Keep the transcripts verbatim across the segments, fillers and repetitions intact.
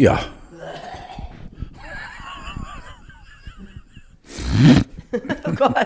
Ja. Oh Gott.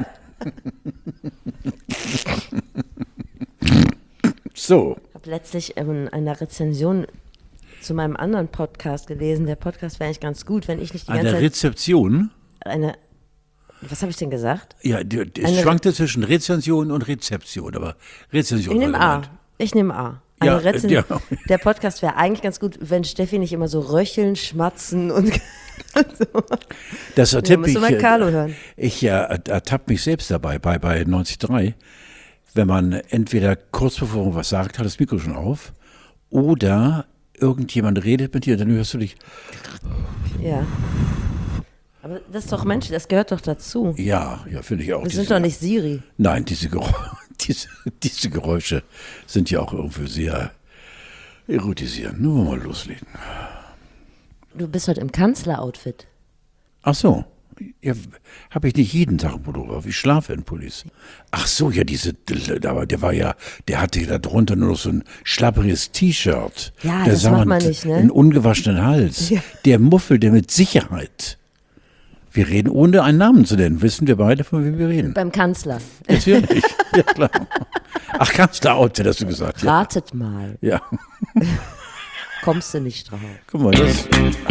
So. Ich habe letztlich in einer Rezension zu meinem anderen Podcast gelesen. Der Podcast wäre eigentlich ganz gut, wenn ich nicht die ganze Eine Zeit... Rezeption? Eine... Was habe ich denn gesagt? Ja, die, die, es Eine schwankte zwischen Rezension und Rezeption, aber Rezension Ich nehme war A. gemeint. Ich nehme A. Eine Ja, Rezen- ja. Der Podcast wäre eigentlich ganz gut, wenn Steffi nicht immer so röcheln, schmatzen und so. Das ertippe musst ich, du mal Carlo hören. ich äh, ertappe mich selbst dabei, bei, bei neunzig Komma drei, wenn man entweder kurz bevor man was sagt, hat das Mikro schon auf, oder irgendjemand redet mit dir und dann hörst du dich, Ja. Aber das ist doch Mensch, das gehört doch dazu. ja, ja, finde ich auch. Wir diese- sind doch nicht Siri. Nein, diese, Gerä- diese, diese Geräusche sind ja auch irgendwie sehr erotisierend. Nur mal loslegen. Du bist heute im Kanzleroutfit. Ach so, ja, habe ich nicht jeden Tag einen Pullover. Ich schlafe in Pullis. Ach so, ja, diese, aber der war ja, der hatte da drunter nur noch so ein schlappriges T-Shirt. Ja, der das sah macht man nicht, ne? Einen ungewaschenen Hals. Ja. Der muffelte mit Sicherheit. Wir reden ohne einen Namen zu nennen. Wissen wir beide, von wem wir reden? Beim Kanzler. Natürlich. Ja, klar. Ach, Kanzler-Outfit hast du gesagt. Ja. Ratet mal. ja. Kommst du nicht drauf. Guck mal, das.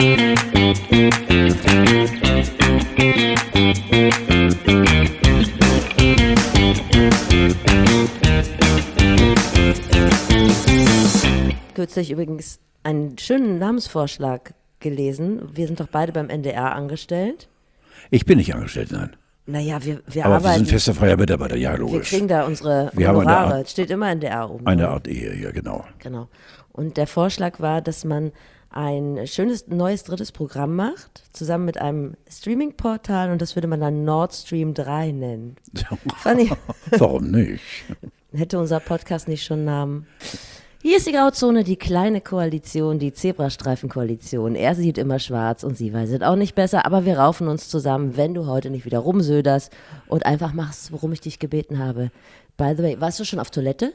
Kürzlich übrigens einen schönen Namensvorschlag gelesen. Wir sind doch beide beim N D R angestellt. Ich bin nicht angestellt, nein. Naja, wir, wir Aber wir arbeiten. sind fester freier Mitarbeiter, ja, wir logisch. kriegen da unsere Wir haben eine Honorare. Art- Steht immer N D R oben. Eine Art Ehe, ja, genau. Genau. Und der Vorschlag war, dass man ein schönes neues drittes Programm macht, zusammen mit einem Streaming-Portal, und das würde man dann Nord Stream drei nennen. Fand ich, Warum nicht? hätte unser Podcast nicht schon einen Namen. Hier ist die Grauzone, die kleine Koalition, die Zebrastreifen-Koalition. Er sieht immer schwarz und sie weiß es auch nicht besser, aber wir raufen uns zusammen, wenn du heute nicht wieder rumsöderst und einfach machst, worum ich dich gebeten habe. By the way, warst du schon auf Toilette?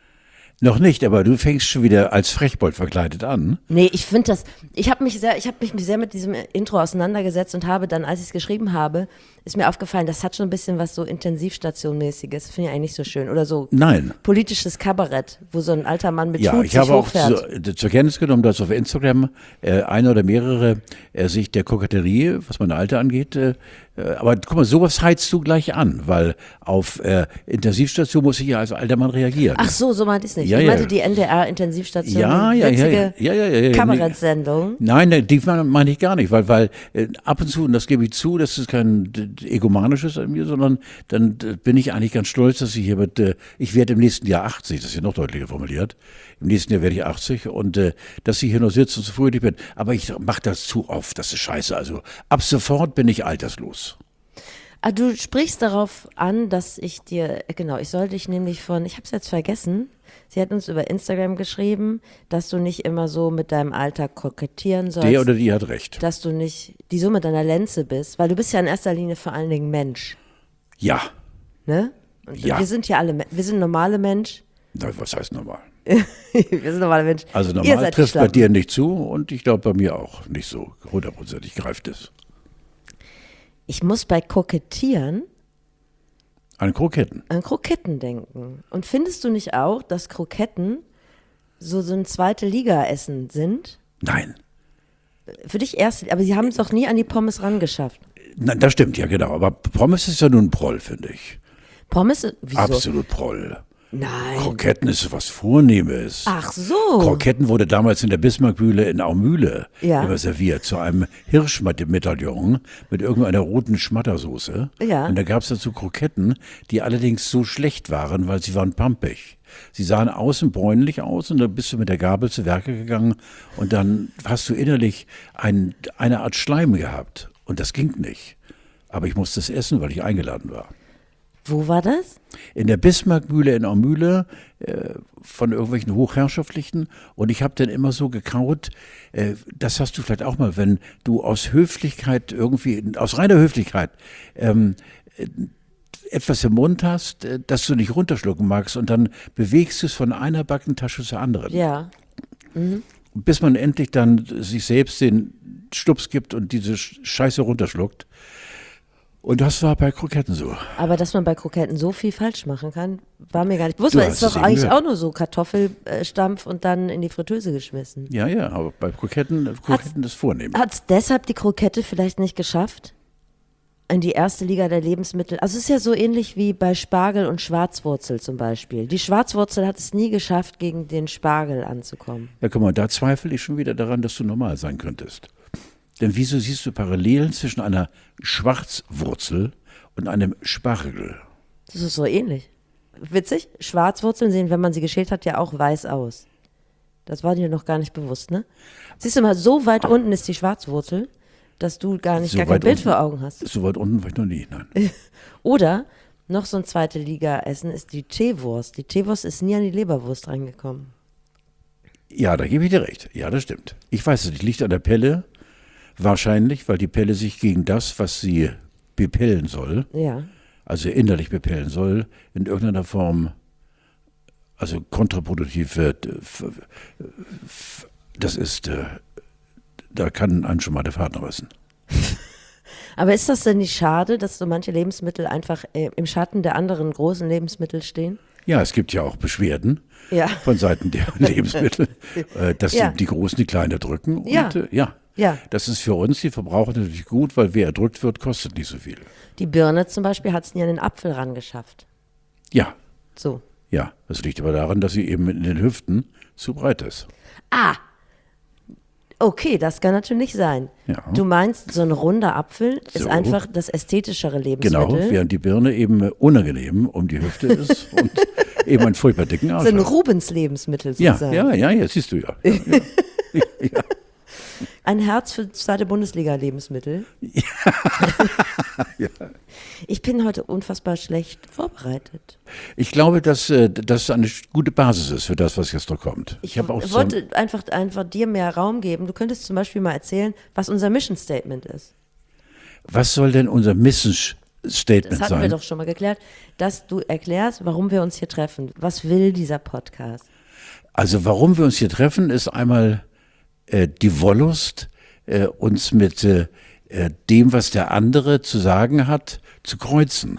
Noch nicht, aber du fängst schon wieder als Frechbold verkleidet an. Nee, ich finde das, ich habe mich sehr, ich habe mich sehr mit diesem Intro auseinandergesetzt und habe dann, als ich es geschrieben habe, ist mir aufgefallen, das hat schon ein bisschen was so Intensivstationmäßiges. Das finde ich eigentlich nicht so schön. Oder so Nein. politisches Kabarett, wo so ein alter Mann mit Ja, Hut ich sich habe auch hochfährt. zu, zur Kenntnis genommen, dass auf Instagram äh, eine oder mehrere äh, sich der Koketterie, was meine Alte angeht, äh, äh, aber guck mal, sowas heizt du gleich an, weil auf äh, Intensivstation muss ich ja als alter Mann reagieren. Ach so, so meinte ich es nicht. Ja, ich ja. meinte die N D R-Intensivstation, Ja, eine ja, ja, witzige ja, ja, ja, ja, ja. Kabarettsendung. Nein, nein, die meine ich gar nicht, weil, weil äh, ab und zu, und das gebe ich zu, das ist kein d- d- egomanisches an mir, sondern dann äh, bin ich eigentlich ganz stolz, dass ich hier mit, äh, ich werde im nächsten Jahr achtzig, das ist ja noch deutlicher formuliert, im nächsten Jahr werde ich achtzig und äh, dass ich hier noch sitze und so fröhlich bin, aber ich mache das zu oft, das ist scheiße, also ab sofort bin ich alterslos. Ah, du sprichst darauf an, dass ich dir, genau, ich soll dich nämlich von, ich habe es jetzt vergessen, sie hat uns über Instagram geschrieben, dass du nicht immer so mit deinem Alter kokettieren sollst. Der oder die hat recht. Dass du nicht die Summe deiner Lenze bist, weil du bist ja in erster Linie vor allen Dingen Mensch, Ja, ne? Und Ja. wir sind ja alle, Me- wir sind normale Mensch. Na, was heißt normal? Wir sind normale Menschen. Also Ihr normal seid die trifft bei Schlappen. dir nicht zu und ich glaube bei mir auch nicht so hundertprozentig greift es. Ich muss bei Kokettieren An Kroketten. an Kroketten denken. Und findest du nicht auch, dass Kroketten so, so ein zweite Liga-Essen sind? Nein. Für dich erste, aber sie haben es doch nie an die Pommes rangeschafft. Nein, das stimmt, ja genau. Aber Pommes ist ja nun Proll, finde ich. Pommes, wieso? Absolut Proll. Nein. Kroketten ist was Vornehmes. Ach so. Kroketten wurde damals in der Bismarckmühle in Aumühle Ja. immer serviert, zu einem Hirschmedaillon mit irgendeiner roten Schmattersoße. Ja. Und da gab es dazu Kroketten, die allerdings so schlecht waren, weil sie waren pampig. Sie sahen außen bräunlich aus und dann bist du mit der Gabel zu Werke gegangen und dann hast du innerlich ein, eine Art Schleim gehabt. Und das ging nicht. Aber ich musste es essen, weil ich eingeladen war. Wo war das? In der Bismarckmühle in Aumühle äh, von irgendwelchen Hochherrschaftlichen. Und ich habe dann immer so gekaut, äh, das hast du vielleicht auch mal, wenn du aus Höflichkeit irgendwie, aus reiner Höflichkeit, ähm, äh, etwas im Mund hast, äh, das du nicht runterschlucken magst und dann bewegst du es von einer Backentasche zur anderen. Ja. bis man endlich dann sich selbst den Stups gibt und diese Scheiße runterschluckt. Und das war bei Kroketten so. Aber dass man bei Kroketten so viel falsch machen kann, war mir gar nicht bewusst. Du Weil es hast ist es doch eben eigentlich gehört. auch nur so Kartoffelstampf und dann in die Fritteuse geschmissen. Ja, ja, aber bei Kroketten, Kroketten ist vornehm. Hat es deshalb die Krokette vielleicht nicht geschafft? In die erste Liga der Lebensmittel. Also es ist ja so ähnlich wie bei Spargel und Schwarzwurzel zum Beispiel. Die Schwarzwurzel hat es nie geschafft, gegen den Spargel anzukommen. Ja, guck mal, da zweifle ich schon wieder daran, dass du normal sein könntest. Denn wieso siehst du Parallelen zwischen einer Schwarzwurzel und einem Spargel? Das ist so ähnlich. Witzig, Schwarzwurzeln sehen, wenn man sie geschält hat, ja auch weiß aus. Das war dir noch gar nicht bewusst, ne? Siehst du mal, so weit unten ist die Schwarzwurzel, dass du gar nicht So gar kein weit Bild unten? vor Augen hast. So weit unten war ich noch nie, nein. Oder noch so ein zweite Liga-Essen ist die Teewurst. Die Teewurst ist nie an die Leberwurst reingekommen. Ja, da gebe ich dir recht. Ja, das stimmt. Ich weiß es nicht, liegt an der Pelle. Wahrscheinlich, weil die Pelle sich gegen das, was sie bepellen soll, Ja. also innerlich bepellen soll, in irgendeiner Form, also kontraproduktiv wird. f- f- Das ist, äh, da kann einem schon mal der Faden reißen. Aber ist das denn nicht schade, dass so manche Lebensmittel einfach äh, im Schatten der anderen großen Lebensmittel stehen? Ja, es gibt ja auch Beschwerden Ja. von Seiten der Lebensmittel, äh, dass Ja. die, die Großen die Kleinen erdrücken. Und, Ja. Äh, ja. Ja. Das ist für uns, die Verbraucher, natürlich gut, weil wer erdrückt wird, kostet nicht so viel. Die Birne zum Beispiel hat es nie an den Apfel rangeschafft. Ja, So. ja. Das liegt aber daran, dass sie eben in den Hüften zu breit ist. Ah, okay, das kann natürlich sein. Ja. Du meinst, so ein runder Apfel ist So. einfach das ästhetischere Lebensmittel. Genau, während die Birne eben äh, unangenehm um die Hüfte ist und eben einen furchtbar dicken Arsch so ein hat. Rubens-Lebensmittel Ja, sozusagen. ja, ja, ja, siehst du ja. ja, ja. Ein Herz für zweite Bundesliga-Lebensmittel. Ja. Ich bin heute unfassbar schlecht vorbereitet. Ich glaube, dass äh, das eine gute Basis ist für das, was jetzt noch kommt. Ich, Ich habe auch so, wollte einfach, einfach dir mehr Raum geben. Du könntest zum Beispiel mal erzählen, was unser Mission Statement ist. was soll denn unser Mission Statement Das hatten wir sein? doch schon mal geklärt, dass du erklärst, warum wir uns hier treffen. Was will dieser Podcast? Also warum wir uns hier treffen, ist einmal äh, die Wollust, äh, uns mit äh, äh, dem, was der andere zu sagen hat, zu kreuzen.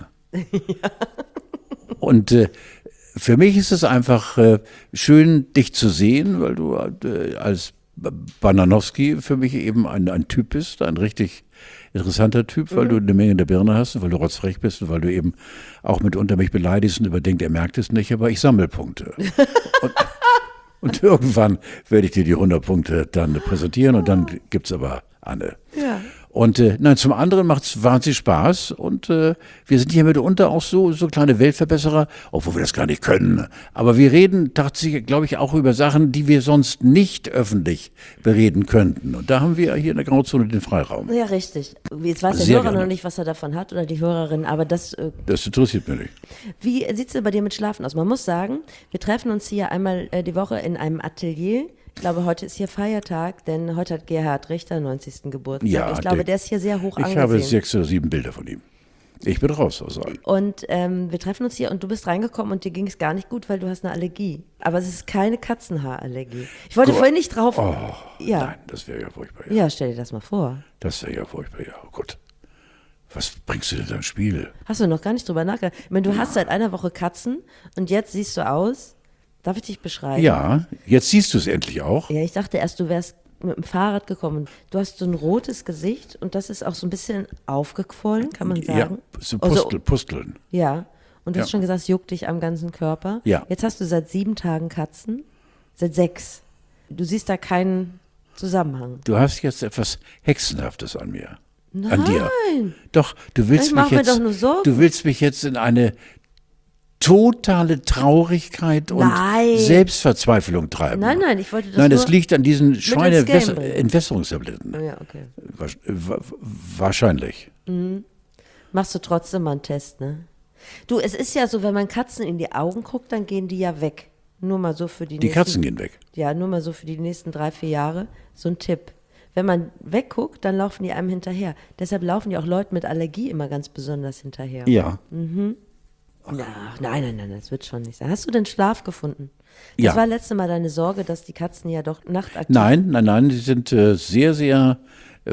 Und äh, für mich ist es einfach äh, schön, dich zu sehen, weil du äh, als B- Bananowski für mich eben ein, ein Typ bist, ein richtig interessanter Typ, weil du eine Menge in der Birne hast und weil du rotzfrech bist und weil du eben auch mitunter mich beleidigst und überdenkt, er merkt es nicht, aber ich sammle Punkte. Und, und irgendwann werde ich dir die hundert Punkte dann präsentieren und dann gibt's aber Anne. Ja. Und äh, nein, zum anderen macht es wahnsinnig Spaß und äh, wir sind hier mitunter auch so, so kleine Weltverbesserer, obwohl wir das gar nicht können. Aber wir reden tatsächlich, glaube ich, auch über Sachen, die wir sonst nicht öffentlich bereden könnten. Und da haben wir hier in der Grauzone den Freiraum. Ja, richtig. Jetzt weiß der Sehr Hörer gerne. noch nicht, was er davon hat oder die Hörerin, aber das, äh, Das interessiert mich nicht. wie sieht es denn bei dir mit Schlafen aus? Man muss sagen, wir treffen uns hier einmal äh, die Woche in einem Atelier. Ich glaube, heute ist hier Feiertag, denn heute hat Gerhard Richter neunzigsten Geburtstag. Ja, ich glaube, der- der ist hier sehr hoch Ich angesehen. habe sechs oder sieben Bilder von ihm. Ich bin raus aus allem. Und ähm, wir treffen uns hier und du bist reingekommen und dir ging es gar nicht gut, weil du hast eine Allergie. Aber es ist keine Katzenhaarallergie. Ich wollte Gott. vorhin nicht drauf. Oh, ja. nein, das wäre ja furchtbar. Ja. ja, stell dir das mal vor. Das wäre ja furchtbar, ja. Oh Gott. Was bringst du denn da ins Spiel? Hast du noch gar nicht drüber nachgedacht? Ich meine, du hast seit einer Woche Katzen und jetzt siehst du aus. Darf ich dich beschreiben? Ja, jetzt siehst du es endlich auch. Ja, ich dachte erst, du wärst mit dem Fahrrad gekommen. Du hast so ein rotes Gesicht und das ist auch so ein bisschen aufgequollen, kann man sagen. Ja, so Also- Pustel, Pusteln. Ja. Und du Ja. hast schon gesagt, es juckt dich am ganzen Körper. Ja. Jetzt hast du seit sieben Tagen Katzen. Seit sechs. Du siehst da keinen Zusammenhang. Du hast jetzt etwas Hexenhaftes an mir. An dir. Nein. Doch, du willst Ich mich mach mir jetzt. doch nur Sorgen. Du willst mich jetzt in eine totale Traurigkeit und Nein. Selbstverzweiflung treiben. Nein, nein, ich wollte das Nein, das nur liegt an diesen ins Game bringen. Schweine-Entwässerungstabletten. Ja, okay. Wasch- wa- Wahrscheinlich. Machst du trotzdem mal einen Test, ne? Du, es ist ja so, wenn man Katzen in die Augen guckt, dann gehen die ja weg. Nur mal so für die, Die nächsten, Katzen gehen weg. Ja, nur mal so für die nächsten drei, vier Jahre. So ein Tipp. Wenn man wegguckt, dann laufen die einem hinterher. Deshalb laufen die auch Leuten mit Allergie immer ganz besonders hinterher. Ja. Na, nein, nein, nein, das wird schon nicht sein. Hast du denn Schlaf gefunden? Das Ja. war letzte Mal deine Sorge, dass die Katzen ja doch nachtaktiv Nein, nein, nein, die sind äh, sehr, sehr, äh,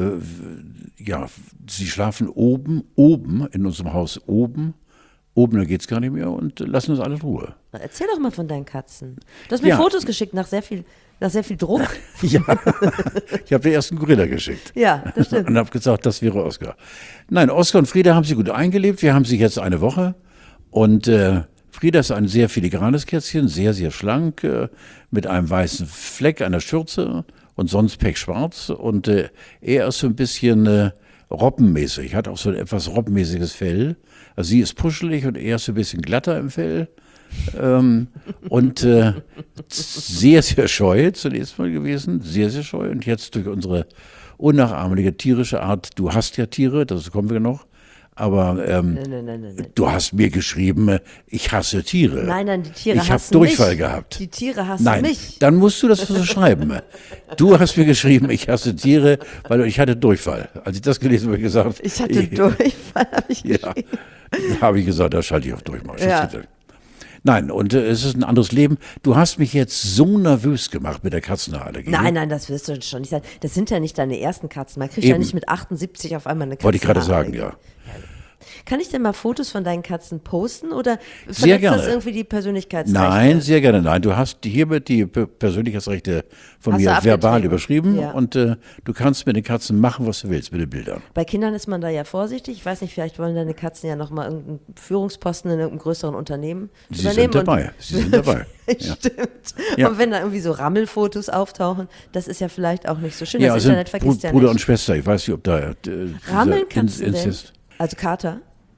ja, sie schlafen oben, oben, in unserem Haus oben. Oben, da geht's gar nicht mehr und äh, lassen uns alle in Ruhe. Erzähl doch mal von deinen Katzen. Du hast mir Ja. Fotos geschickt nach sehr viel, nach sehr viel Druck. Ja, ich habe den ersten Gorilla geschickt. Ja, das stimmt. Und habe gesagt, das wäre Oskar. Nein, Oskar und Frieda haben sie gut eingelebt. Wir haben sie jetzt eine Woche. Und äh, Frieda ist ein sehr filigranes Kätzchen, sehr, sehr schlank, äh, mit einem weißen Fleck an der Schürze und sonst pechschwarz. Und äh, er ist so ein bisschen äh, robbenmäßig, hat auch so ein etwas robbenmäßiges Fell. Also sie ist puschelig und er ist so ein bisschen glatter im Fell. ähm, und äh, sehr, sehr scheu zunächst mal gewesen, sehr, sehr scheu. Und jetzt durch unsere unnachahmliche tierische Art, du hast ja Tiere, dazu kommen wir noch, aber ähm, Nein, nein, nein, nein, nein. du hast mir geschrieben, äh, ich hasse Tiere. Nein, nein, die Tiere Ich habe hassen Durchfall mich. gehabt. Die Tiere hassen Nein, mich. dann musst du das so schreiben. Du hast mir geschrieben, ich hasse Tiere, weil ich hatte Durchfall. Als ich das gelesen habe, habe ich gesagt, Ich hatte Durchfall, habe ich ja, geschrieben. habe ich gesagt, da schalte ich auf Durchmarsch. Das Ja. geht nicht. Nein, und äh, es ist ein anderes Leben. Du hast mich jetzt so nervös gemacht mit der Katzenallergie. Nein, nein, das wirst du schon nicht sagen. Das sind ja nicht deine ersten Katzen. Man kriegt ja Eben. nicht mit achtundsiebzig auf einmal eine Katze. Wollte ich gerade sagen, ja. Kann ich denn mal Fotos von deinen Katzen posten oder Sehr verletzt gerne. das irgendwie die Persönlichkeitsrechte? Nein, sehr gerne. Nein, du hast hiermit die Pe- Persönlichkeitsrechte von Hast mir du verbal abgetreten? überschrieben Ja. und äh, du kannst mit den Katzen machen, was du willst mit den Bildern. Bei Kindern ist man da ja vorsichtig. Ich weiß nicht, vielleicht wollen deine Katzen ja nochmal irgendeinen Führungsposten in irgendeinem größeren Unternehmen Sie übernehmen. sind dabei. Sie sind dabei. Ja. Stimmt. Ja. Und wenn da irgendwie so Rammelfotos auftauchen, das ist ja vielleicht auch nicht so schön. Ja, das also Internet vergisst Br ja Bruder nicht. und Schwester. Ich weiß nicht, ob da äh, dieser Rammeln kannst du In- denn? Inzest Also Kater?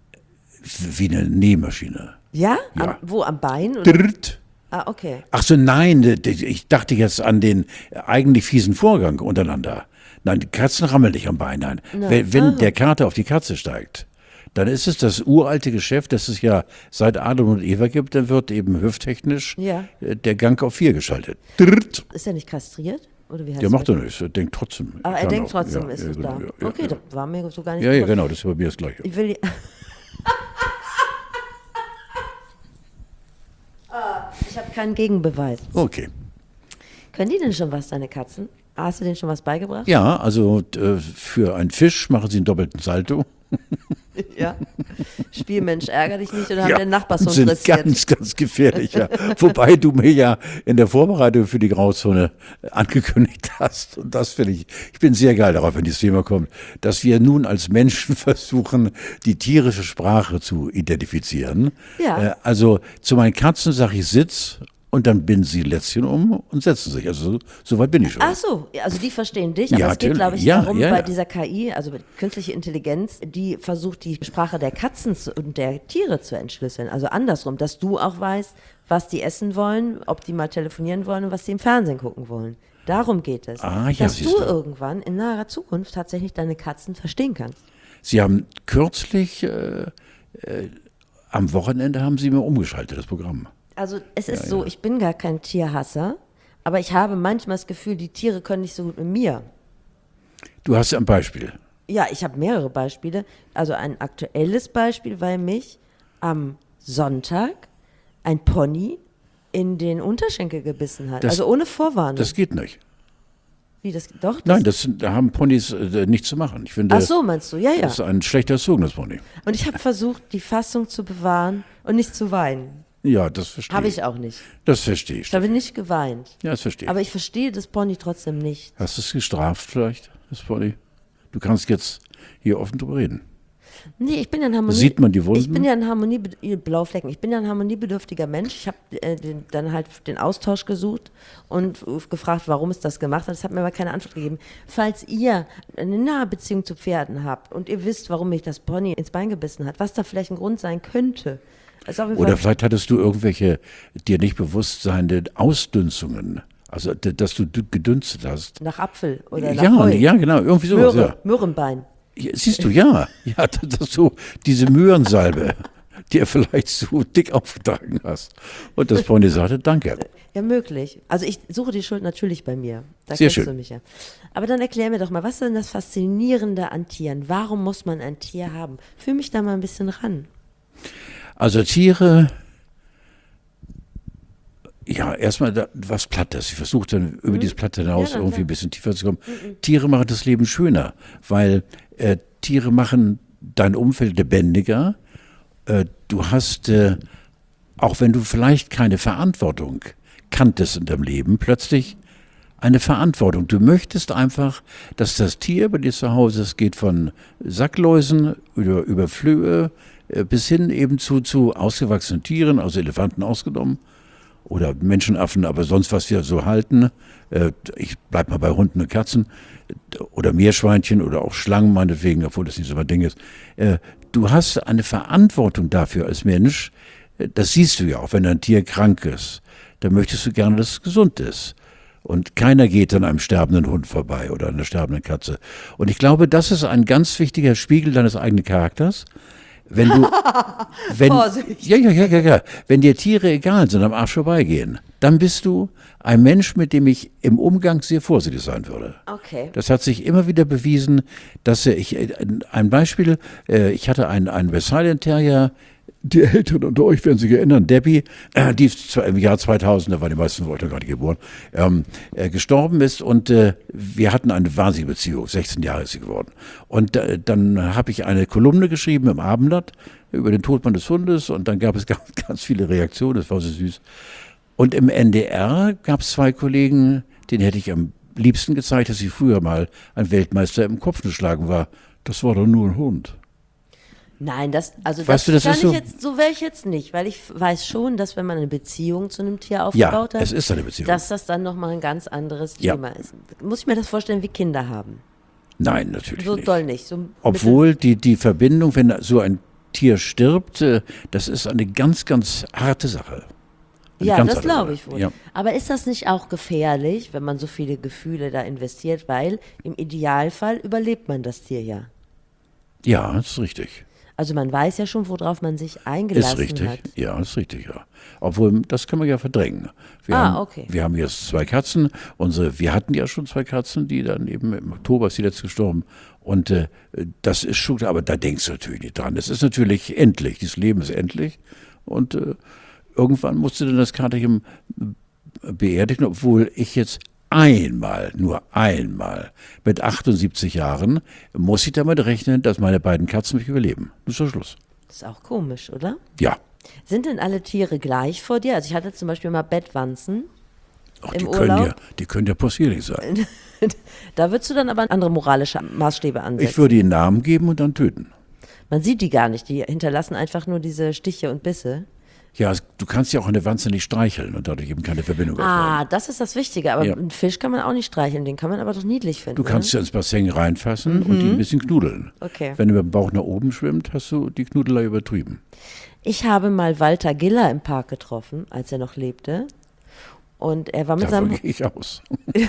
wie eine Nähmaschine. Ja? Ja. Am, wo, am Bein? Oder? Dritt. Ah, okay. Ach so, nein, d- d- ich dachte jetzt an den eigentlich fiesen Vorgang untereinander. Nein, die Katzen rammeln nicht am Bein, nein. Wenn, wenn der Kater auf die Katze steigt, dann ist es das uralte Geschäft, das es ja seit Adam und Eva gibt, dann wird eben hüfttechnisch Ja. äh, der Gang auf vier geschaltet. Dritt. Ist er nicht kastriert? Oder wie heißt Der macht das? doch nichts, er denkt trotzdem. Aber er Kann denkt auch. trotzdem, Ja, ist ja, es genau, da. ja, ja, Okay, ja. das war mir so gar nicht Ja, ja, bewusst. genau, das ist bei mir das Gleiche. Ich will die Ah, ich habe keinen Gegenbeweis. Okay. Können die denn schon was, deine Katzen? Hast du denen schon was beigebracht? Ja, also äh, für einen Fisch machen sie einen doppelten Salto. Ja. Spielmensch, ärger dich nicht oder haben Ja, den Nachbarshund sind dressiert? ganz, ganz gefährlich. Ja. Wobei du mir ja in der Vorbereitung für die Grauzone angekündigt hast, und das finde ich, ich bin sehr geil darauf, wenn dieses Thema kommt, dass wir nun als Menschen versuchen, die tierische Sprache zu identifizieren. Ja. Äh, also zu meinen Katzen sage ich Sitz und dann binden sie Lätzchen um und setzen sich. Also so, so weit bin ich schon. Ach so, ja, also die verstehen dich, aber Ja, es geht, natürlich. glaube ich, Ja, darum, ja, bei ja. dieser K I, also künstliche Intelligenz, die versucht, die Sprache der Katzen zu, und der Tiere zu entschlüsseln. Also andersrum, dass du auch weißt, was die essen wollen, ob die mal telefonieren wollen und was die im Fernsehen gucken wollen. Darum geht es. Ah, ja, dass siehst du du. irgendwann in naher Zukunft tatsächlich deine Katzen verstehen kannst. Sie haben kürzlich, äh, äh, am Wochenende haben sie mir umgeschaltet, das Programm. Also es ist so, ich bin gar kein Tierhasser, aber ich habe manchmal das Gefühl, die Tiere können nicht so gut mit mir. Du hast ein Beispiel. Ja, ich habe mehrere Beispiele. Also ein aktuelles Beispiel, weil mich am Sonntag ein Pony in den Unterschenkel gebissen hat. Das- also ohne Vorwarnung. Das geht nicht. Wie das? Doch. Das, Nein, das sind, da haben Ponys äh, nichts zu machen. Ich finde, Ach so, meinst du? Ja, ja. das ist ein schlechter Erzogen, das Pony. Und ich habe versucht, die Fassung zu bewahren und nicht zu weinen. Ja, das verstehe Habe ich. ich auch nicht. Das verstehe ich. Ich habe nicht geweint. Ja, das verstehe ich. Aber ich verstehe das Pony trotzdem nicht. Hast du es gestraft vielleicht, das Pony? Du kannst jetzt hier offen drüber reden. Nee, ich bin ja ein Harmonie. Sieht man die Wunden? Ich bin ja ein Harmonie Blauflecken. Ich bin ja ein harmoniebedürftiger Mensch. Ich habe äh, den, dann halt den Austausch gesucht und gefragt, warum es das gemacht hat. Das hat mir aber keine Antwort gegeben. Falls ihr eine nahe Beziehung zu Pferden habt und ihr wisst, warum mich das Pony ins Bein gebissen hat, was da vielleicht ein Grund sein könnte. Also auf jeden Oder Fall, vielleicht hattest du irgendwelche dir nicht bewusst seiende Ausdünstungen. Also, d- dass du d- gedünstet hast. nach Apfel oder nach Ja, Heu. ja, genau, irgendwie sowas, Möhre, ja. Möhrenbein. Ja, siehst du, ja. Ja, dass du diese Möhrensalbe dir vielleicht so dick aufgetragen hast. Und das Pony sagte, danke. Ja, möglich. Also ich suche die Schuld natürlich bei mir. Da Sehr kennst schön. du mich ja. Aber dann erklär mir doch mal, was ist denn das Faszinierende an Tieren? Warum muss man ein Tier haben? Fühl mich da mal ein bisschen ran. Also Tiere Ja, erstmal da, was Plattes. Ich versuche dann über mhm. dieses Platte hinaus ja, irgendwie ein bisschen tiefer zu kommen. Mhm. Tiere machen das Leben schöner, weil äh, Tiere machen dein Umfeld lebendiger. Äh, du hast, äh, auch wenn du vielleicht keine Verantwortung kanntest in deinem Leben, plötzlich eine Verantwortung. Du möchtest einfach, dass das Tier bei dir zu Hause, es geht von Sackläusen über, über Flöhe äh, bis hin eben zu, zu ausgewachsenen Tieren, also Elefanten ausgenommen, oder Menschenaffen, aber sonst was wir so halten. Ich bleib mal bei Hunden und Katzen oder Meerschweinchen oder auch Schlangen meinetwegen, obwohl das nicht so mein Ding ist. Du hast eine Verantwortung dafür als Mensch. Das siehst du ja auch, wenn ein Tier krank ist. Dann möchtest du gerne, dass es gesund ist. Und keiner geht an einem sterbenden Hund vorbei oder einer sterbenden Katze. Und ich glaube, das ist ein ganz wichtiger Spiegel deines eigenen Charakters. Wenn du, wenn, ja, ja, ja, ja, ja, wenn dir Tiere egal sind, am Arsch vorbeigehen, dann bist du ein Mensch, mit dem ich im Umgang sehr vorsichtig sein würde. Okay. Das hat sich immer wieder bewiesen, dass ich, ein Beispiel, ich hatte einen, einen Westphalian Terrier, die Älteren unter euch werden sich erinnern, Debbie, äh, die im Jahr zweitausend, da waren die meisten von euch noch gar nicht geboren, ähm, äh, gestorben ist und äh, wir hatten eine wahnsinnige Beziehung, sechzehn Jahre ist sie geworden. Und äh, dann habe ich eine Kolumne geschrieben im Abendblatt über den Tod meines Hundes und dann gab es ganz, ganz viele Reaktionen, das war so süß. Und im N D R gab es zwei Kollegen, denen hätte ich am liebsten gezeigt, dass sie früher mal ein Weltmeister im Kopf geschlagen war. Das war doch nur ein Hund. Nein, das, also weißt das, du, das kann ist ich so, jetzt, so wäre ich jetzt nicht, weil ich weiß schon, dass wenn man eine Beziehung zu einem Tier aufgebaut ja, hat, es ist eine Beziehung. dass das dann nochmal ein ganz anderes ja. Thema ist. Muss ich mir das vorstellen, wie Kinder haben? Nein, natürlich so nicht. So doll nicht. So Obwohl die, die Verbindung, wenn so ein Tier stirbt, das ist eine ganz, ganz harte Sache. Eine ja, ganz das glaube ich wohl. Ja. Aber ist das nicht auch gefährlich, wenn man so viele Gefühle da investiert, weil im Idealfall überlebt man das Tier ja. Ja, das ist richtig. Also man weiß ja schon, worauf man sich eingelassen ist richtig. hat. Ja, ist richtig, ja. Obwohl, das kann man ja verdrängen. Wir ah, haben, okay. Wir haben jetzt zwei Katzen. Unsere, wir hatten ja schon zwei Katzen, die dann eben im Oktober ist die letzte gestorben. Und äh, das ist schon, aber da denkst du natürlich nicht dran. Es ist natürlich endlich, dieses Leben ist endlich. Und äh, irgendwann musste dann das Katerchen beerdigen, obwohl ich jetzt einmal, nur einmal, mit achtundsiebzig Jahren, muss ich damit rechnen, dass meine beiden Katzen mich überleben. Das ist der Schluss. Das ist auch komisch, oder? Ja. Sind denn alle Tiere gleich vor dir? Also ich hatte zum Beispiel mal Bettwanzen Ach, im die Urlaub. Können ja, die können ja possierlich sein. Da würdest du dann aber andere moralische Maßstäbe ansetzen. Ich würde ihnen Namen geben und dann töten. Man sieht die gar nicht, die hinterlassen einfach nur diese Stiche und Bisse. Ja, du kannst ja auch eine Wanze nicht streicheln und dadurch eben keine Verbindung aufbauen. Ah, das ist das Wichtige. Aber Ja. einen Fisch kann man auch nicht streicheln, den kann man aber doch niedlich finden. Du kannst ja ins Bassin reinfassen und ihn ein bisschen knudeln. Okay. Wenn du mit dem Bauch nach oben schwimmt, hast du die Knudelei übertrieben. Ich habe mal Walter Giller im Park getroffen, als er noch lebte. Und er war mit Davon seinem... gehe ich aus.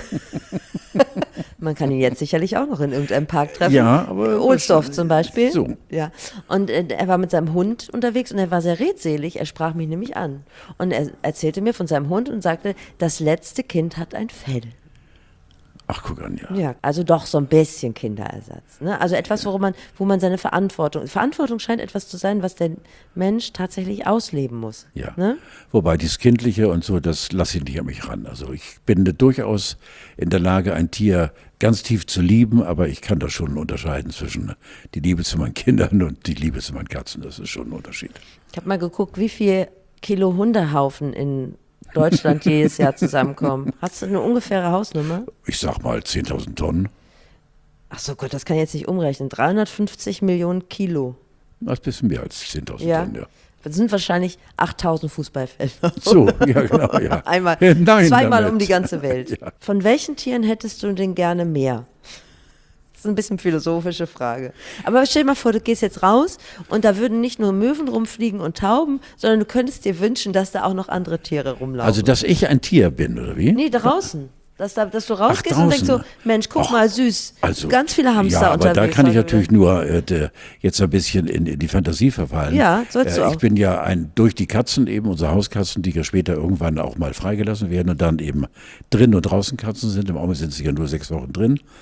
Man kann ihn jetzt sicherlich auch noch in irgendeinem Park treffen. Ja, aber... Ohlsdorf zum Beispiel. So. Ja. Und äh, er war mit seinem Hund unterwegs und er war sehr redselig. Er sprach mich nämlich an. Und er erzählte mir von seinem Hund und sagte, das letzte Kind hat ein Fell. Ach, guck an, ja. Ja, also doch so ein bisschen Kinderersatz. Ne? Also etwas, worum man, wo man seine Verantwortung, Verantwortung scheint etwas zu sein, was der Mensch tatsächlich ausleben muss. Ja. Ne? Wobei dieses Kindliche und so, das lasse ich nicht an mich ran. Also ich bin durchaus in der Lage, ein Tier ganz tief zu lieben, aber ich kann da schon unterscheiden zwischen die Liebe zu meinen Kindern und die Liebe zu meinen Katzen. Das ist schon ein Unterschied. Ich habe mal geguckt, wie viel Kilo Hundehaufen in Deutschland jedes Jahr zusammenkommen. Hast du eine ungefähre Hausnummer? Ich sag mal zehntausend Tonnen. Ach so Gott, das kann ich jetzt nicht umrechnen. dreihundertfünfzig Millionen Kilo. Das ist ein bisschen mehr als zehntausend Ja. Tonnen, ja. Das sind wahrscheinlich achttausend Fußballfelder. So, ja genau, ja. Einmal, Ja, nein, zweimal damit. um die ganze Welt. Ja. Von welchen Tieren hättest du denn gerne mehr? Das ist ein bisschen philosophische Frage. Aber stell dir mal vor, du gehst jetzt raus und da würden nicht nur Möwen rumfliegen und Tauben, sondern du könntest dir wünschen, dass da auch noch andere Tiere rumlaufen. Also, dass ich ein Tier bin, oder wie? Nee, draußen. Dass, da, dass du rausgehst Ach, und denkst so, draußen. Mensch, guck Ach, mal, süß. Also, Ganz viele Hamster ja, aber unterwegs. da kann ich heute natürlich wieder. nur äh, de, jetzt ein bisschen in, in die Fantasie verfallen. Ja, sollst du äh, auch. Ich bin ja ein, durch die Katzen eben, unsere Hauskatzen, die ja später irgendwann auch mal freigelassen werden und dann eben drin und draußen Katzen sind. Im Augenblick sind sie ja nur sechs Wochen drin.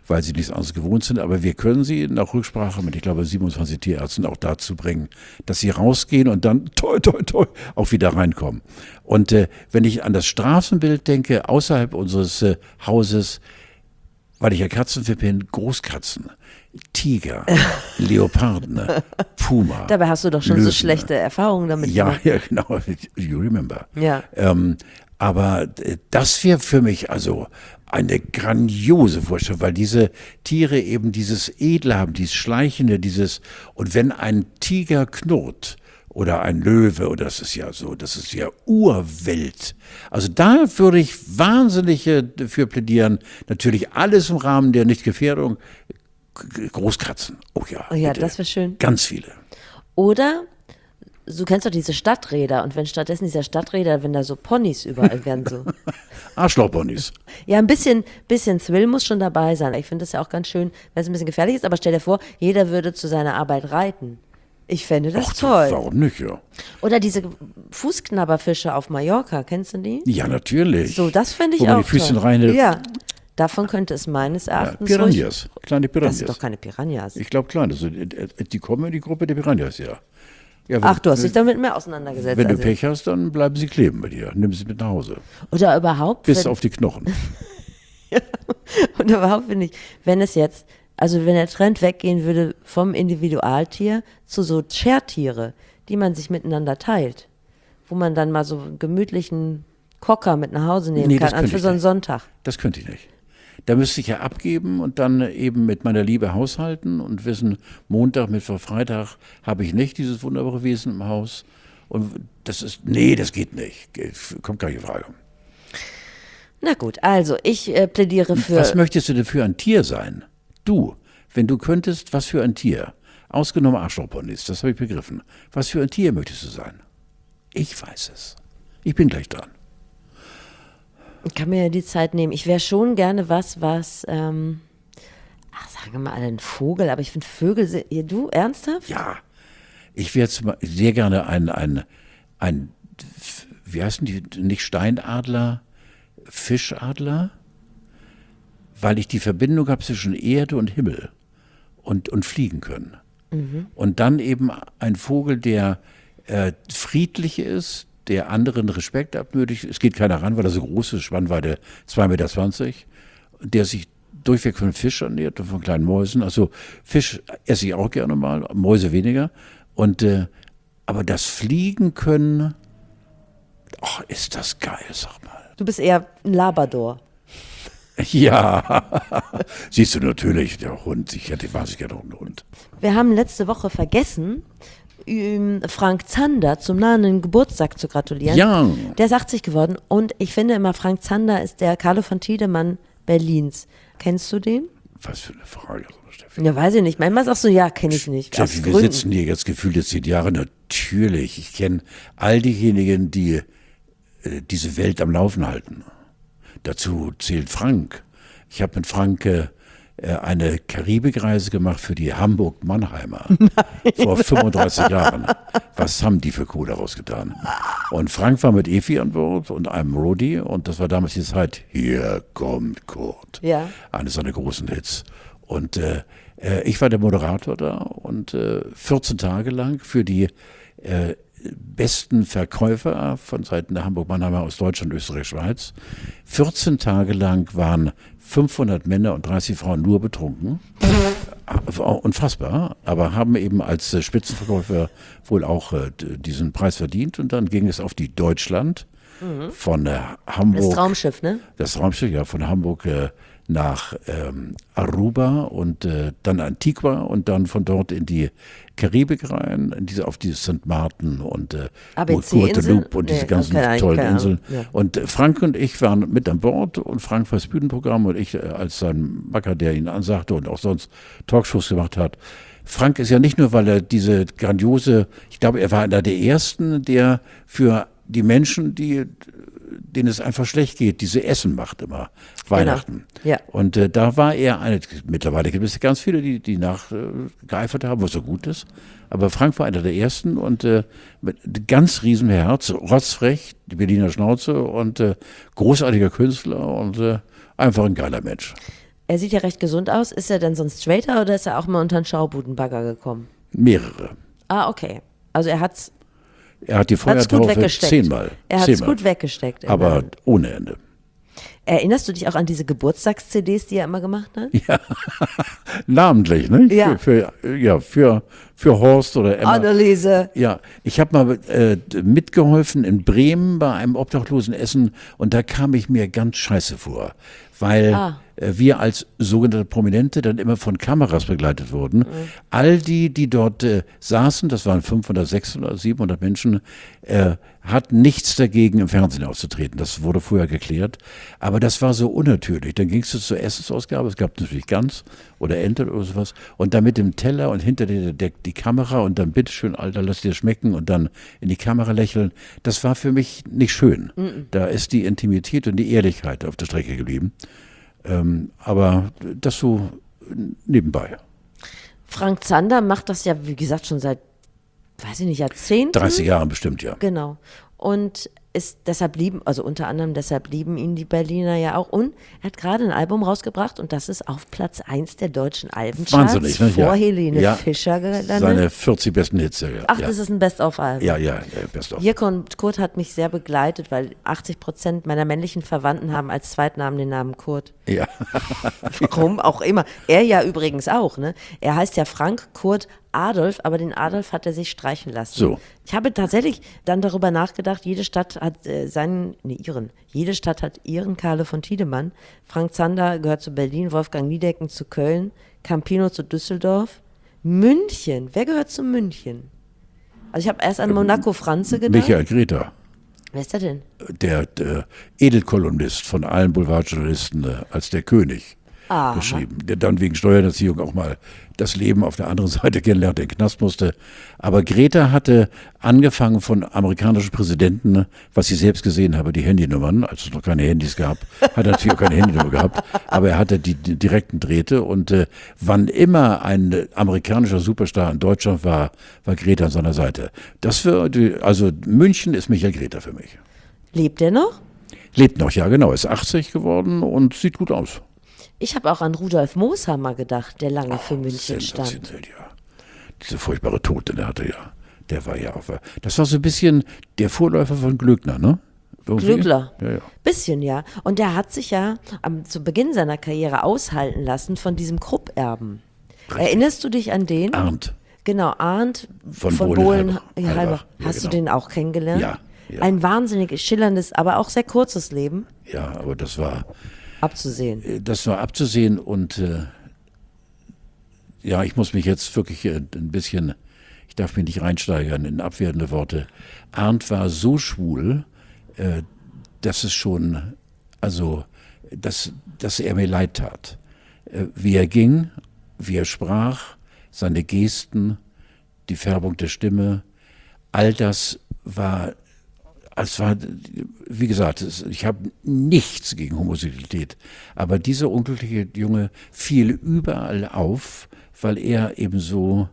weil sie nichts anderes gewohnt sind. Aber wir können sie nach Rücksprache mit, ich glaube, siebenundzwanzig Tierärzten auch dazu bringen, dass sie rausgehen und dann toi, toi, toi auch wieder reinkommen. Und äh, wenn ich an das Straßenbild denke, außerhalb unseres äh, Hauses, weil ich ja Katzenfan bin, Großkatzen, Tiger, Leoparden, Puma. Dabei hast du doch schon Löwen. so schlechte Erfahrungen damit Ja, gemacht. ja, genau. You remember. Ja. Ähm, aber äh, das wäre für mich also eine grandiose Vorstellung, weil diese Tiere eben dieses Edle haben, dieses Schleichende, dieses, und wenn ein Tiger knurrt, oder ein Löwe, oder das ist ja so, das ist ja Urwelt. Also da würde ich wahnsinnig dafür plädieren, natürlich alles im Rahmen der Nichtgefährdung, Großkatzen, oh ja. Oh ja, bitte. das wäre schön. Ganz viele. Oder du kennst doch diese Stadträder und wenn stattdessen dieser Stadträder, wenn da so Ponys überall wären, so. Arschlochponys. Ja, ein bisschen, bisschen Thrill muss schon dabei sein. Ich finde das ja auch ganz schön, wenn es ein bisschen gefährlich ist, aber stell dir vor, jeder würde zu seiner Arbeit reiten. Ich fände das Ach, toll. Warum nicht, ja? Oder diese Fußknabberfische auf Mallorca, kennst du die? Ja, natürlich. So, das fände ich Wo man auch die Füßchen toll. rein- Ja, davon könnte es meines Ja, Erachtens Piranhas, kleine ruhig, Piranhas. das sind doch keine Piranhas. Ich glaube, kleine. Also, die kommen in die Gruppe der Piranhas, ja. Ja, wenn, Ach, du hast dich damit mehr auseinandergesetzt. Wenn du also. Pech hast, dann bleiben sie kleben bei dir. Nimm sie mit nach Hause. Oder überhaupt, Bis wenn, auf die Knochen. oder überhaupt finde ich, wenn es jetzt, also wenn der Trend weggehen würde vom Individualtier zu so Share-Tiere, die man sich miteinander teilt, wo man dann mal so einen gemütlichen Kocker mit nach Hause nehmen Nee, das kann, an könnte für ich so einen nicht. Sonntag. Das könnte ich nicht. Da müsste ich ja abgeben und dann eben mit meiner Liebe haushalten und wissen, Montag, Mittwoch, Freitag habe ich nicht dieses wunderbare Wesen im Haus. Und das ist, nee, das geht nicht. Geht, kommt gar nicht in Frage. Na gut, also ich äh, plädiere für... Was möchtest du denn für ein Tier sein? Du, wenn du könntest, was für ein Tier? Ausgenommen Arschlochponys, das habe ich begriffen. Was für ein Tier möchtest du sein? Ich weiß es. Ich bin gleich dran. Ich kann mir ja die Zeit nehmen. Ich wäre schon gerne was, was, ähm, ach, sagen wir mal ein Vogel, aber ich finde Vögel, se- ja, du, ernsthaft? Ja, ich wäre zum- sehr gerne ein, ein, ein, wie heißen die, nicht Steinadler, Fischadler, weil ich die Verbindung habe zwischen Erde und Himmel und, und fliegen können. Und dann eben ein Vogel, der äh, friedlich ist, der anderen Respekt abnötigt. Es geht keiner ran, weil er so groß ist, Spannweite zwei Meter zwanzig, der sich durchweg von Fisch ernährt und von kleinen Mäusen. Also Fisch esse ich auch gerne mal, Mäuse weniger. Und, äh, aber das Fliegen können, oh, ist das geil, sag mal. Du bist eher ein Labrador. Ja, siehst du natürlich, der Hund, ich hätte wahnsinnig gerne einen Hund. Wir haben letzte Woche vergessen, ähm, Frank Zander zum nahenden Geburtstag zu gratulieren. Ja. Der ist achtzig geworden und ich finde immer, Frank Zander ist der Carlo von Tiedemann Berlins. Kennst du den? Was für eine Frage, Steffi. Ja, weiß ich nicht. Manchmal sagst du, ja, kenne ich nicht. Steffi, Aus wir Gründen. sitzen hier jetzt gefühlt jetzt zehn Jahre. Natürlich, ich kenne all diejenigen, die äh, diese Welt am Laufen halten. Dazu zählt Frank. Ich habe mit Frank äh, eine Karibikreise gemacht für die Hamburg-Mannheimer vor fünfunddreißig Jahren. Was haben die für Kohle rausgetan? Und Frank war mit Efi an Bord und einem Rodi und das war damals die Zeit, hier kommt Kurt. Ja. Eines seiner großen Hits. Und äh, äh, ich war der Moderator da und äh, vierzehn Tage lang für die äh, besten Verkäufer von Seiten der Hamburg-Mannheimer aus Deutschland, Österreich, Schweiz. vierzehn Tage lang waren fünfhundert Männer und dreißig Frauen nur betrunken. Unfassbar, aber haben eben als äh, Spitzenverkäufer wohl auch äh, d- diesen Preis verdient. Und dann ging es auf die Deutschland von äh, Hamburg. Das Traumschiff, ne? Das Raumschiff, ja, von Hamburg äh, nach ähm, Aruba und äh, dann Antigua und dann von dort in die Karibik rein, in diese, auf die Sankt Martin und äh, A B C-Inseln? Guadeloupe und Nee, diese ganzen keine Ahnung, tollen keine Inseln. Ahnung, ja. Und äh, Frank und ich waren mit an Bord und Frank war das Bühnenprogramm und ich äh, als sein Macker, der ihn ansagte und auch sonst Talkshows gemacht hat. Frank ist ja nicht nur, weil er diese grandiose, ich glaube, er war einer der Ersten, der für die Menschen, die denen es einfach schlecht geht, diese Essen macht immer, Weihnachten. Ja. Und äh, da war er eine, mittlerweile gibt es ganz viele, die, die nachgeeifert haben, was so gut ist. Aber Frank war einer der Ersten und äh, mit ganz riesen Herz, rotzfrech, die Berliner Schnauze und äh, großartiger Künstler und äh, einfach ein geiler Mensch. Er sieht ja recht gesund aus. Ist er denn so ein Straighter oder ist er auch mal unter einen Schaubudenbagger gekommen? Mehrere. Ah, okay. Also er hat's, Er hat die hat's gut Feuertaufe weggesteckt. zehnmal. Er hat es zehnmal. gut weggesteckt. Aber immerhin. ohne Ende. Erinnerst du dich auch an diese Geburtstags-C Ds, die er immer gemacht hat? Ja, namentlich, ne? Ja. Für, für, ja, für, für Horst oder Emma. Anneliese. Ja, ich habe mal äh, mitgeholfen in Bremen bei einem Obdachlosenessen und da kam ich mir ganz scheiße vor, weil Ah. äh, wir als sogenannte Prominente dann immer von Kameras begleitet wurden. All die, die dort äh, saßen, das waren fünfhundert, sechshundert, siebenhundert Menschen, äh, hatten nichts dagegen, im Fernsehen aufzutreten. Das wurde vorher geklärt. Aber das war so unnatürlich. Dann gingst du zur Essensausgabe, es gab natürlich Gans oder Ente oder sowas, und dann mit dem Teller und hinter dir der, die Kamera und dann bitteschön, Alter, lass dir schmecken und dann in die Kamera lächeln. Das war für mich nicht schön. Mhm. Da ist die Intimität und die Ehrlichkeit auf der Strecke geblieben. Ähm, aber das so nebenbei. Frank Zander macht das ja, wie gesagt, schon seit, weiß ich nicht, Jahrzehnten. dreißig Jahren bestimmt, ja. Genau. Und ist deshalb lieben, also unter anderem deshalb lieben ihn die Berliner ja auch. Und er hat gerade ein Album rausgebracht und das ist auf Platz eins der deutschen Albencharts. Wahnsinnig, ne? Vor Ja. Helene Ja. Fischer gelandet. Seine vierzig besten Hits, ja. Ach, ja. das ist ein Best-of-Album. Ja, ja, ja, Best-of. Hier kommt, Kurt hat mich sehr begleitet, weil achtzig Prozent meiner männlichen Verwandten haben als Zweitnamen den Namen Kurt. Ja. Warum auch immer. Er ja übrigens auch, ne? Er heißt ja Frank Kurt Adolf, aber den Adolf hat er sich streichen lassen. So. Ich habe tatsächlich dann darüber nachgedacht, jede Stadt hat äh, seinen, nee, ihren, jede Stadt hat ihren Karle von Tiedemann. Frank Zander gehört zu Berlin, Wolfgang Niedecken zu Köln, Campino zu Düsseldorf. München, wer gehört zu München? Also ich habe erst an Monaco Franze gedacht. Michael Greta, Wer ist der denn? der, der Edelkolumnist von allen Boulevardjournalisten äh, als der König Aha. beschrieben, der dann wegen Steuerhinterziehung auch mal das Leben auf der anderen Seite kennenlernte, in den Knast musste. Aber Greta hatte angefangen von amerikanischen Präsidenten, was sie selbst gesehen habe, die Handynummern, als es noch keine Handys gab, hat er natürlich auch keine Handynummer gehabt, aber er hatte die, die direkten Drähte und äh, wann immer ein amerikanischer Superstar in Deutschland war, war Greta an seiner Seite. Das für die, also München ist Michael Greta für mich. Lebt er noch? Lebt noch, ja genau, ist achtzig geworden und sieht gut aus. Ich habe auch an Rudolf Mooshammer gedacht, der lange für München stand. Sensationell, ja. Diese furchtbare Tod, den er hatte, ja. Der war ja auch, das war so ein bisschen der Vorläufer von Glöckner, ne? Irgendwie? Glöckler. Ja, ja. Bisschen, ja. Und der hat sich ja am, zu Beginn seiner Karriere aushalten lassen von diesem Krupp-Erben. Erinnerst du dich an den? Arndt. Genau, Arndt Von von Bohlen-Halbach. Bohlen-Halbach. Halbach, ja, Hast du genau. den auch kennengelernt? Ja, ja. Ein wahnsinnig schillerndes, aber auch sehr kurzes Leben Ja, aber das war, abzusehen. das war abzusehen und äh, ja, ich muss mich jetzt wirklich äh, ein bisschen, ich darf mich nicht reinsteigern in abwertende Worte. Arndt war so schwul, äh, dass es schon, also, dass, dass er mir leid tat. Äh, wie er ging, wie er sprach, seine Gesten, die Färbung der Stimme, all das war, es war, wie gesagt, es, ich habe nichts gegen Homosexualität, aber dieser unglückliche Junge fiel überall auf, weil er eben so,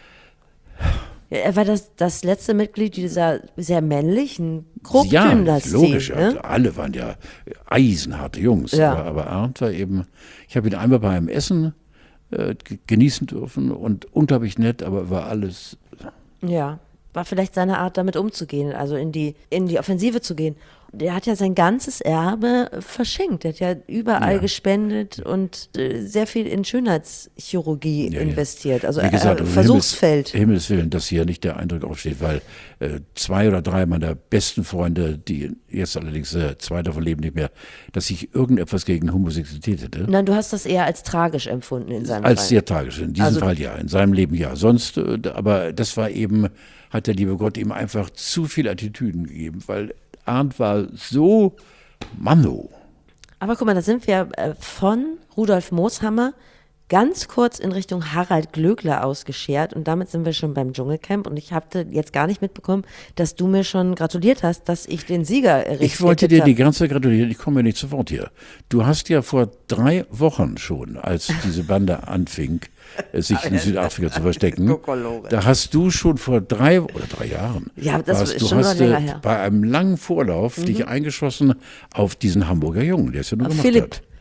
Ja, er war das, das letzte Mitglied dieser sehr männlichen ja, Krupp-Dynastie. logisch, ja, ne? alle waren ja eisenharte Jungs, Ja. aber, aber Arndt war eben, ich habe ihn einmal bei einem Essen äh, g- genießen dürfen und unglaublich nett, aber war alles, Ja, war vielleicht seine Art, damit umzugehen, also in die, in die Offensive zu gehen. Der hat ja sein ganzes Erbe verschenkt. Der hat ja überall Ja. gespendet und äh, sehr viel in Schönheitschirurgie Ja, ja. investiert. Also wie gesagt, äh, um Versuchsfeld. Himmels, Himmels Willen, dass hier nicht der Eindruck aufsteht, weil äh, zwei oder drei meiner besten Freunde, die jetzt allerdings äh, zwei davon leben nicht mehr, dass ich irgendetwas gegen Homosexualität hätte. Nein, du hast das eher als tragisch empfunden in seinem Als Fall. sehr tragisch, in diesem Also- Fall ja, in seinem Leben ja. Sonst, äh, aber das war eben, hat der liebe Gott ihm einfach zu viele Attitüden gegeben, weil Arndt war so Manno. Aber guck mal, da sind wir äh, von Rudolf Mooshammer ganz kurz in Richtung Harald Glöckler ausgeschert und damit sind wir schon beim Dschungelcamp und ich habe jetzt gar nicht mitbekommen, dass du mir schon gratuliert hast, dass ich den Sieger richtig Ich wollte dir getippt die habe. ganze Zeit gratulieren, ich komme ja nicht zu Wort hier. Du hast ja vor drei Wochen schon, als diese Bande anfing, äh, sich in Südafrika zu verstecken, da hast du schon vor drei oder drei Jahren, Ja, das warst, ist du schon hast noch länger äh, her. bei einem langen Vorlauf dich eingeschossen auf diesen Hamburger Jungen, der es ja nur Auf gemacht Philipp, hat.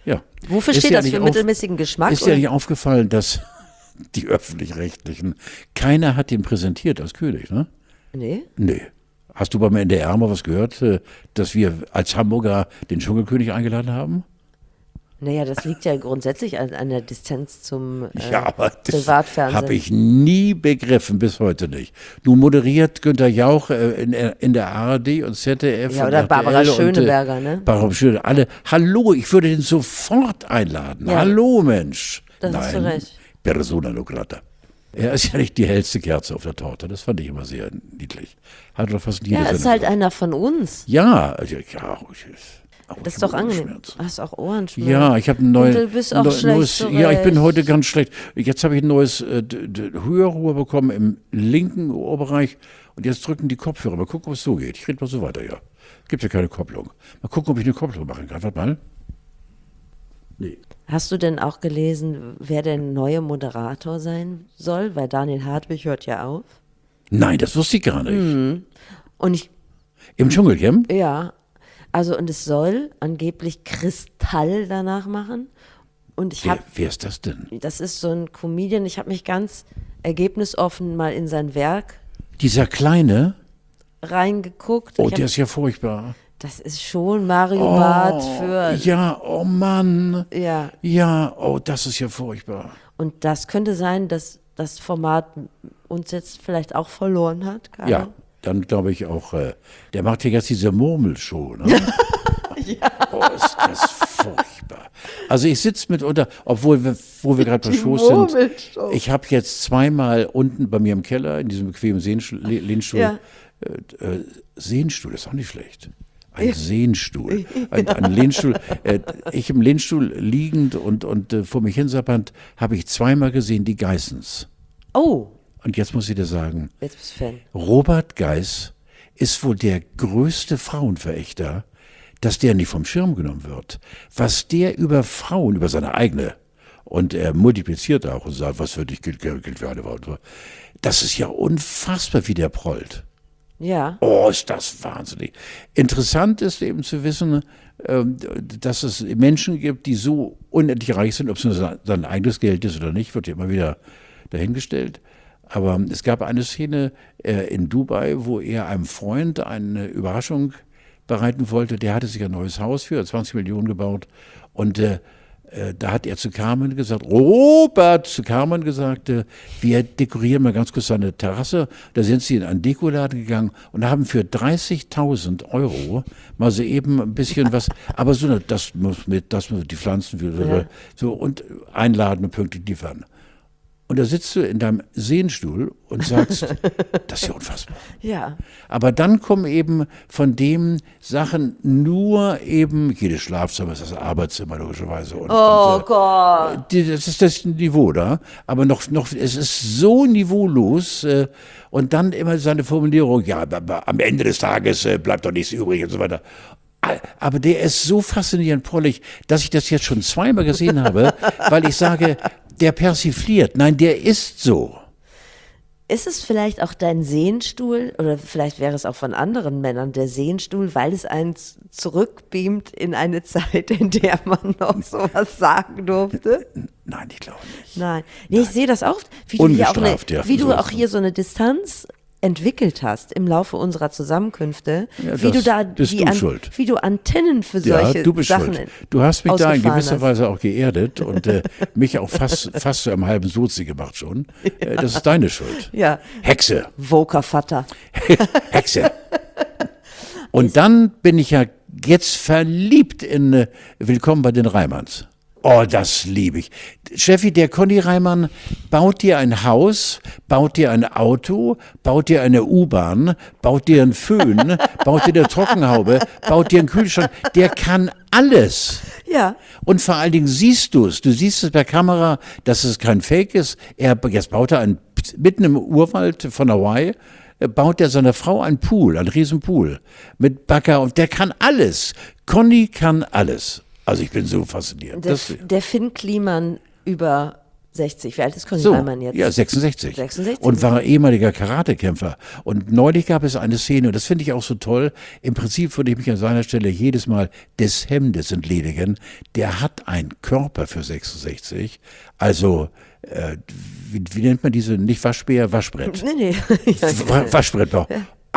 Ja. Wofür Ist steht dir das? nicht Für auf- mittelmäßigen Geschmack? Ist dir oder? nicht aufgefallen, dass die Öffentlich-Rechtlichen, keiner hat ihn präsentiert als König, ne? Nee. Nee. Hast du beim N D R mal was gehört, äh, dass wir als Hamburger den Dschungelkönig eingeladen haben? Naja, das liegt ja grundsätzlich an, an der Distanz zum äh, Ja, aber das Privatfernsehen. habe ich nie begriffen, bis heute nicht. Nun moderiert Günter Jauch äh, in, in der A R D und Z D F. Ja, und oder R T L Barbara und, äh, Schöneberger, ne? Barbara Schöneberger, alle. Hallo, ich würde den sofort einladen. Ja. Hallo, Mensch. Da hast du recht. Persona non grata. Er ist ja nicht die hellste Kerze auf der Torte. Das fand ich immer sehr niedlich. Hat doch fast jede Ja, ist Sendung halt gemacht. einer von uns. Ja, also, ja, ich, Das ist doch angenehm. Du hast auch Ohrenschmerzen. Ja, ich habe ein neues. Und du bist auch schlecht Ja, ich bin zurecht. heute ganz schlecht. Jetzt habe ich ein neues äh, d- d- Hörrohr bekommen im linken Ohrbereich und jetzt drücken die Kopfhörer. Mal gucken, ob es so geht. Ich rede mal so weiter, ja. Gibt ja keine Kopplung. Mal gucken, ob ich eine Kopplung machen kann. Warte mal. Nee. Hast du denn auch gelesen, wer der neue Moderator sein soll? Weil Daniel Hartwig hört ja auf. Nein, das wusste ich gar nicht. Mhm. Und ich, Im Dschungelcamp? ja, also und es soll angeblich Kristall danach machen. Und ich Wer, habe, wer ist das denn? das ist so ein Comedian, ich habe mich ganz ergebnisoffen mal in sein Werk Dieser Kleine? reingeguckt. Oh, Ich hab, der ist ja furchtbar. das ist schon Mario Oh, Barth für, ja, oh Mann. ja. Ja, oh, das ist ja furchtbar. Und das könnte sein, dass das Format uns jetzt vielleicht auch verloren hat. Keine Ja, Ahnung. dann glaube ich auch, äh, der macht ja jetzt diese Murmelshow. Ne? ja. Oh, ist das furchtbar. Also ich sitze mitunter, obwohl wir, wo wir gerade bei Die Shows sind, Murmelshow. ich habe jetzt zweimal unten bei mir im Keller, in diesem bequemen Sehnstuhl, Le- Lehnstuhl, Ja. äh, äh, Sehnstuhl ist auch nicht schlecht. Ein Sehnstuhl, ein, ein Lehnstuhl. Äh, ich im Lehnstuhl liegend und, und äh, vor mich hinsappernd habe ich zweimal gesehen die Geissens. Oh, Und jetzt muss ich dir sagen, jetzt bist du Fan. Robert Geiss ist wohl der größte Frauenverächter, dass der nicht vom Schirm genommen wird. Was der über Frauen, über seine eigene, und er multipliziert auch und sagt, was für dich gilt, gilt für eine Frau. Das ist ja unfassbar, wie der prollt. Ja. Oh, ist das wahnsinnig. Interessant ist eben zu wissen, ähm, dass es Menschen gibt, die so unendlich reich sind, ob es nur sein sein eigenes Geld ist oder nicht, wird ja immer wieder dahingestellt. Aber es gab eine Szene äh, in Dubai, wo er einem Freund eine Überraschung bereiten wollte. Der hatte sich ein neues Haus für zwanzig Millionen gebaut und äh, äh, da hat er zu Carmen gesagt, Robert, zu Carmen gesagt, äh, wir dekorieren mal ganz kurz seine Terrasse. Da sind sie in einen Dekoladen gegangen und haben für dreißigtausend Euro mal so eben ein bisschen was, aber so, eine- das muss mit, das muss die Pflanzen für, Ja. so und einladen und pünktlich liefern. Und da sitzt du in deinem Sehnstuhl und sagst, das ist ja unfassbar. Ja. Aber dann kommen eben von dem Sachen nur eben, jedes Schlafzimmer ist das Arbeitszimmer logischerweise. Und, Oh und, äh, Gott. die, das ist das Niveau da, aber noch, noch, es ist so niveaulos äh, und dann immer seine Formulierung, ja, aber am Ende des Tages äh, bleibt doch nichts übrig und so weiter. Aber der ist so faszinierend prollig, dass ich das jetzt schon zweimal gesehen habe, weil ich sage, der persifliert. Nein, der ist so. Ist es vielleicht auch dein Sehnstuhl oder vielleicht wäre es auch von anderen Männern der Sehnstuhl, weil es einen z- zurückbeamt in eine Zeit, in der man noch sowas sagen durfte? Nein, ich glaube nicht. Nein. Nee, ich sehe das auch, wie du hier auch, eine, Ungestraft, ja, wie du so auch ist hier so eine Distanz entwickelt hast im Laufe unserer Zusammenkünfte, Ja, wie du das da bist die du an, schuld. wie du Antennen für Ja, solche du bist Sachen schuld. Du hast mich da in ausgefahren gewisser hast. Weise auch geerdet und äh, mich auch fast, fast zu einem halben Sozi gemacht schon. Äh, das ist deine Schuld. Ja, Hexe. Woker Vater. Hexe. Und dann bin ich ja jetzt verliebt in äh, Willkommen bei den Reimanns. Oh, das liebe ich. Steffi, der Conny Reimann baut dir ein Haus, baut dir ein Auto, baut dir eine U-Bahn, baut dir einen Föhn, baut dir eine Trockenhaube, baut dir einen Kühlschrank. Der kann alles. Ja. Und vor allen Dingen siehst du es. Du siehst es per Kamera, dass es kein Fake ist. Er, jetzt baut er einen, mitten im Urwald von Hawaii, äh, baut er seiner Frau einen Pool, einen riesen Pool mit Bagger und der kann alles. Conny kann alles. Also ich bin so fasziniert. Der, Das, der Finn Kliman über sechzig. Wie alt ist Conny So, Reimann jetzt? ja, sechsundsechzig. sechsundsechzig. Und war ehemaliger Karatekämpfer. Und neulich gab es eine Szene, und das finde ich auch so toll, im Prinzip würde ich mich an seiner Stelle jedes Mal des Hemdes entledigen. Der hat einen Körper für sechsundsechzig, also äh, wie, wie nennt man diese, nicht Waschbär, Waschbrett. Nee, nee. Ja, Wa- Waschbrett noch.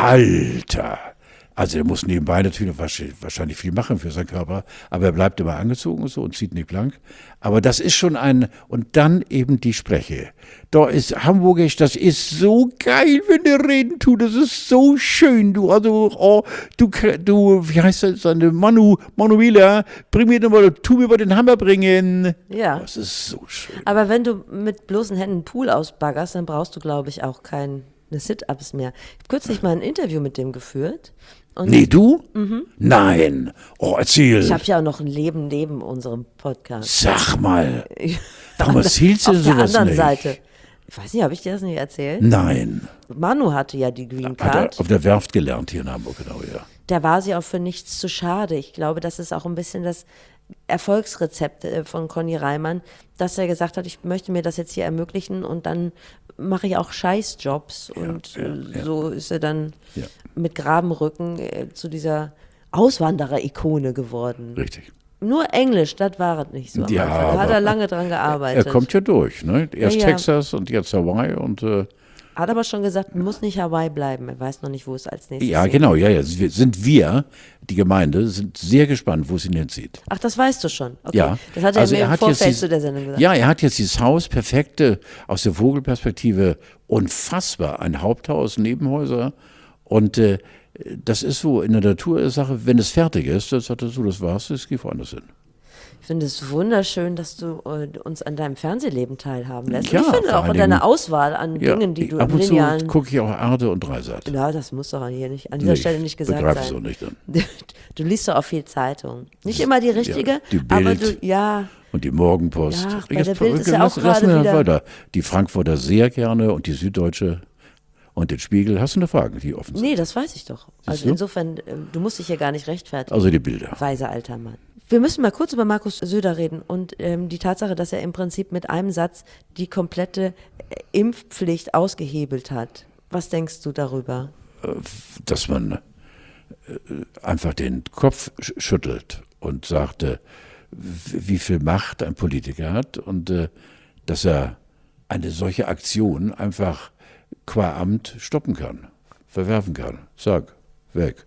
Alter! Also er muss nebenbei natürlich wahrscheinlich viel machen für seinen Körper, aber er bleibt immer angezogen und so und zieht nicht blank. Aber das ist schon ein, und dann eben die Spreche. Da ist Hamburgisch, das ist so geil, wenn der reden tut, das ist so schön, du, also, oh, du, du, wie heißt das, seine Manu, Manuela, bring mir doch mal, tu mir mal den Hammer bringen. Ja. Das ist so schön. Aber wenn du mit bloßen Händen einen Pool ausbaggerst, dann brauchst du, glaube ich, auch keine Sit-Ups mehr. Ich habe kürzlich mal ein Interview mit dem geführt. Und Nee, du? Nein. Oh, erzähl. ich habe ja auch noch ein Leben neben unserem Podcast. Sag mal. Warum erzählst du Auf der sowas anderen nicht? Seite. Ich weiß nicht, habe ich dir das nicht erzählt? Nein. Manu hatte ja die Green Hat Card. er auf der Werft gelernt hier in Hamburg, genau, ja. Da war sie auch für nichts zu schade. Ich glaube, das ist auch ein bisschen das Erfolgsrezept äh, von Conny Reimann, dass er gesagt hat, ich möchte mir das jetzt hier ermöglichen und dann mache ich auch Scheißjobs. Und ja, äh, ja. so ist er dann Ja. mit Grabenrücken äh, zu dieser Auswanderer-Ikone geworden. Richtig. Nur Englisch, das war es nicht so. Am Ja, Anfang. Da hat aber er lange dran gearbeitet. Er kommt ja durch, ne? Erst Ja, ja. Texas und jetzt Hawaii und äh, Hat aber schon gesagt, muss nicht Hawaii bleiben. Er weiß noch nicht, wo es als nächstes ja, hingeht. genau, ja, ja. Wir- Sind wir, die Gemeinde, sind sehr gespannt, wo es ihn hinzieht. Ach, das weißt du schon. Okay. Ja. Das hat er Also mir er im hat jetzt Vorfeld dies- zu der Sendung gesagt. Ja, er hat jetzt dieses Haus perfekte, aus der Vogelperspektive unfassbar. Ein Haupthaus, Nebenhäuser und äh, das ist so in der Natur-Sache, wenn es fertig ist, das sagt er so, das war's, es geht woanders hin. Ich finde es wunderschön, dass du äh, uns an deinem Fernsehleben teilhaben lässt. Ja, Und ich finde vor auch allen an deiner Dingen- Auswahl an Ja, Dingen, die du ab im und zu linearen... gucke ich auch Arte und Dreisat. Ja, das muss doch hier nicht an dieser Stelle nicht gesagt begreife es sein. auch nicht dann. Du liest doch auch viel Zeitung. Nicht immer die richtige, Ja, die aber Bild. du, ja, Und die Morgenpost. Ja, bei der Bild ist ja lass, auch lass gerade mir wieder- weiter. Die Frankfurter sehr gerne und die Süddeutsche und den Spiegel. Hast du eine Frage, die offen sind? nee, das weiß ich doch. Also du? insofern, äh, du musst dich hier gar nicht rechtfertigen. Also die Bilder. Weiser alter Mann. Wir müssen mal kurz über Markus Söder reden und ähm, die Tatsache, dass er im Prinzip mit einem Satz die komplette äh, Impfpflicht ausgehebelt hat. Was denkst du darüber? Dass man äh, einfach den Kopf sch- schüttelt und sagte, wie viel Macht ein Politiker hat und äh, dass er eine solche Aktion einfach qua Amt stoppen kann, verwerfen kann. Sag, weg.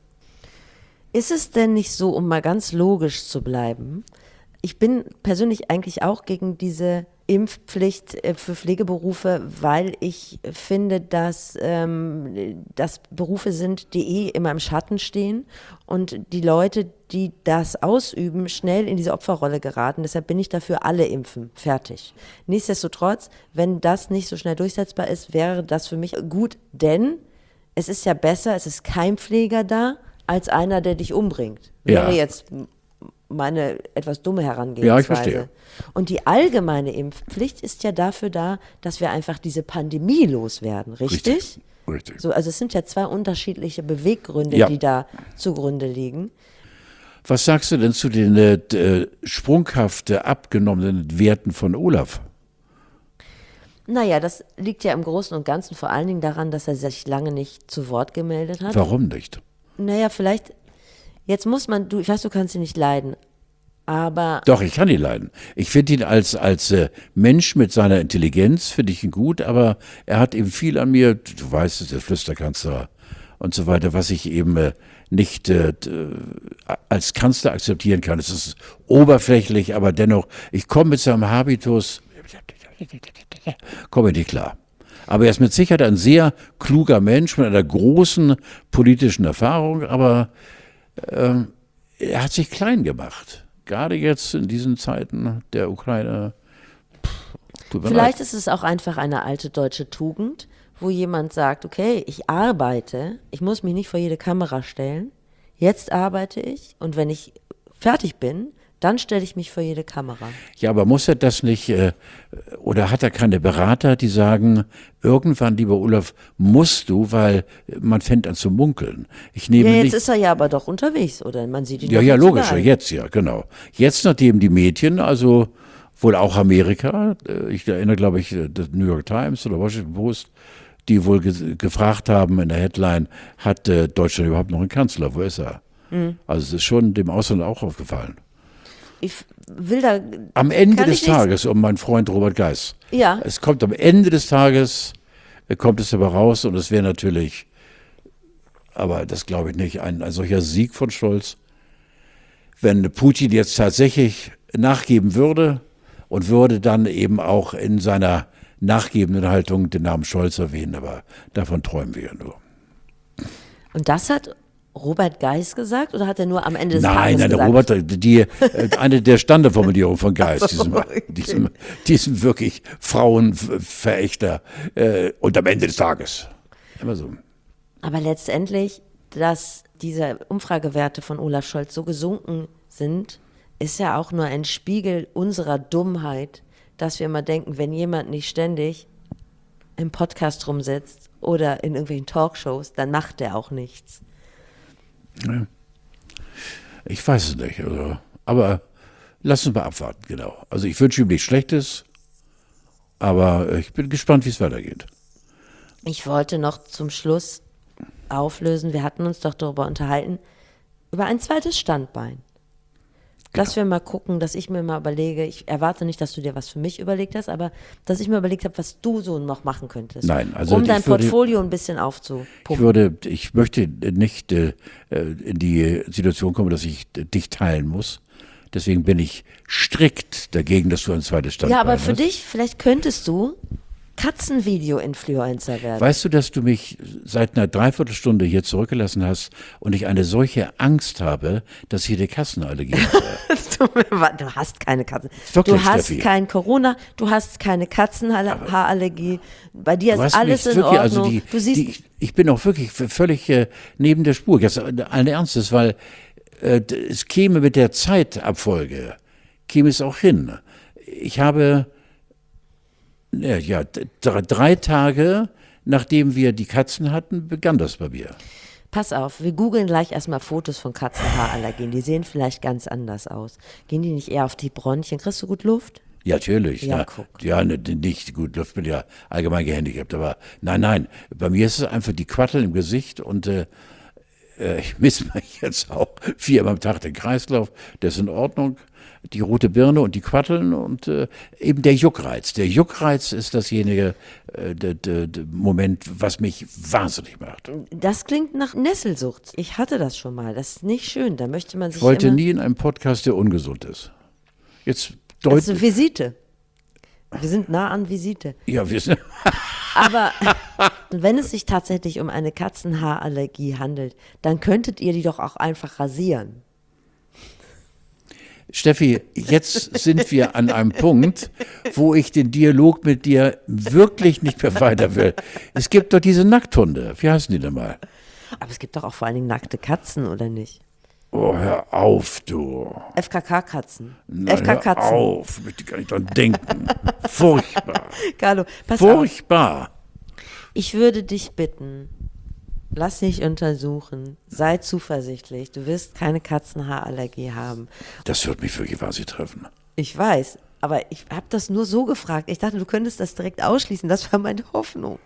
Ist es denn nicht so, um mal ganz logisch zu bleiben, ich bin persönlich eigentlich auch gegen diese Impfpflicht äh, für Pflegeberufe, weil ich finde, dass ähm, das Berufe sind, die eh immer im Schatten stehen und die Leute, die das ausüben, schnell in diese Opferrolle geraten. Deshalb bin ich dafür, alle impfen. Fertig. Nichtsdestotrotz, wenn das nicht so schnell durchsetzbar ist, wäre das für mich gut, denn es ist ja besser, es ist kein Pfleger da, als einer, der dich umbringt. Ja. Wäre jetzt meine etwas dumme Herangehensweise. Ja, ich verstehe. Und die allgemeine Impfpflicht ist ja dafür da, dass wir einfach diese Pandemie loswerden, richtig? Richtig. Richtig. So, also es sind ja zwei unterschiedliche Beweggründe, Ja. die da zugrunde liegen. Was sagst du denn zu den äh, d- sprunghaft äh, abgenommenen Werten von Olaf? Naja, das liegt ja im Großen und Ganzen vor allen Dingen daran, dass er sich lange nicht zu Wort gemeldet hat. Warum nicht? Naja, vielleicht, jetzt muss man, du, ich weiß, du kannst ihn nicht leiden, aber Doch, ich kann ihn leiden. Ich finde ihn als, als äh, Mensch mit seiner Intelligenz, finde ich ihn gut, aber er hat eben viel an mir, du weißt es, der Flüsterkanzler und so weiter, was ich eben äh, nicht äh, d- als Kanzler akzeptieren kann. Es ist oberflächlich, aber dennoch, ich komme mit seinem Habitus, komme nicht klar. Aber er ist mit Sicherheit ein sehr kluger Mensch mit einer großen politischen Erfahrung, aber ähm, er hat sich klein gemacht. Gerade jetzt in diesen Zeiten der Ukraine. Pff, tut mir vielleicht leid. ist es auch einfach eine alte deutsche Tugend, wo jemand sagt, okay, ich arbeite, ich muss mich nicht vor jede Kamera stellen, jetzt arbeite ich und wenn ich fertig bin, dann stelle ich mich vor jede Kamera. Ja, aber muss er das nicht, äh, oder hat er keine Berater, die sagen, irgendwann, lieber Olaf, musst du, weil man fängt an zu munkeln. Ich nehme Ja, jetzt nicht. ist er ja aber doch unterwegs, oder? Man sieht ihn Ja, doch ja, jetzt logisch, überall. jetzt ja, genau. Jetzt, nachdem die Mädchen, also wohl auch Amerika. Ich erinnere, glaube ich, das New York Times oder Washington Post, die wohl ge- gefragt haben in der Headline, hat äh, Deutschland überhaupt noch einen Kanzler? Wo ist er? Mhm. Also es ist schon dem Ausland auch aufgefallen. Ich will da. Am Ende des Tages, um meinen Freund Robert Geis. Ja. Es kommt am Ende des Tages, äh, kommt es aber raus und es wäre natürlich, aber das glaube ich nicht, ein, ein solcher Sieg von Scholz, wenn Putin jetzt tatsächlich nachgeben würde und würde dann eben auch in seiner nachgebenden Haltung den Namen Scholz erwähnen, aber davon träumen wir ja nur. Und das hat Robert Geis gesagt oder hat er nur am Ende des nein, Tages nein, gesagt? Nein, Robert, die, äh, eine der Standardformulierungen von Geis, so, diesem, okay. diesem, diesem wirklich Frauenverächter äh, und am Ende des Tages. Immer so. Aber letztendlich, dass diese Umfragewerte von Olaf Scholz so gesunken sind, ist ja auch nur ein Spiegel unserer Dummheit, dass wir immer denken, wenn jemand nicht ständig im Podcast rumsitzt oder in irgendwelchen Talkshows, dann macht er auch nichts. Ja. Ich weiß es nicht, also, aber lass uns mal abwarten, genau. Also ich wünsche ihm nichts Schlechtes, aber ich bin gespannt, wie es weitergeht. Ich wollte noch zum Schluss auflösen, wir hatten uns doch darüber unterhalten, über ein zweites Standbein. Dass wir mal gucken, dass ich mir mal überlege, ich erwarte nicht, dass du dir was für mich überlegt hast, aber dass ich mir überlegt habe, was du so noch machen könntest. Nein, also um dein ich würde, Portfolio ein bisschen aufzupumpen. Ich würde, ich möchte nicht äh, in die Situation kommen, dass ich dich teilen muss. Deswegen bin ich strikt dagegen, dass du ein zweites Standbein hast. Ja, aber für dich, vielleicht könntest du Katzenvideo-Influencer werden. Weißt du, dass du mich seit einer Dreiviertelstunde hier zurückgelassen hast und ich eine solche Angst habe, dass hier die Katzenallergie habe? Du hast keine Katzen. Wirklich, du hast Steffi. kein Corona, du hast keine Katzenhaarallergie. Bei dir ist alles in wirklich, Ordnung. Also die, du siehst, die, ich bin auch wirklich völlig äh, neben der Spur. Jetzt allen Ernstes, weil äh, es käme mit der Zeitabfolge, käme es auch hin. Ich habe Ja, ja, drei Tage, nachdem wir die Katzen hatten, begann das bei mir. pass auf, wir googeln gleich erstmal Fotos von Katzenhaarallergien. Die sehen vielleicht ganz anders aus. Gehen die nicht eher auf die Bronchien? Kriegst du gut Luft? Ja, natürlich. Ja, na, guck. ja ne, nicht gut, Luft bin ja allgemein gehandicapt, aber nein, nein, bei mir ist es einfach die Quatteln im Gesicht und äh, ich misse mir jetzt auch viermal am Tag den Kreislauf, das ist in Ordnung. Die rote Birne und die Quatteln und äh, eben der Juckreiz. Der Juckreiz ist dasjenige äh, der, der, der Moment, was mich wahnsinnig macht. Das klingt nach Nesselsucht. Ich hatte das schon mal. Das ist nicht schön. Da möchte man sich Ich wollte immer... nie in einem Podcast, der ungesund ist. Jetzt Das ist deutlich. eine Visite. Wir sind nah an Visite. Ja, wir sind. Aber wenn es sich tatsächlich um eine Katzenhaarallergie handelt, dann könntet ihr die doch auch einfach rasieren. Steffi, jetzt sind wir an einem Punkt, wo ich den Dialog mit dir wirklich nicht mehr weiter will. Es gibt doch diese Nackthunde. Wie heißen die denn mal? Aber es gibt doch auch vor allen Dingen nackte Katzen, oder nicht? Oh, hör auf, du. F K K-Katzen. Nein, F K Katzen. hör auf, ich möchte gar nicht dran denken. Furchtbar. Carlo, pass auf. Furchtbar. Ich würde dich bitten, lass dich untersuchen, sei zuversichtlich, du wirst keine Katzenhaarallergie haben. Das wird mich wirklich quasi treffen. Ich weiß, aber ich habe das nur so gefragt. Ich dachte, du könntest das direkt ausschließen, das war meine Hoffnung.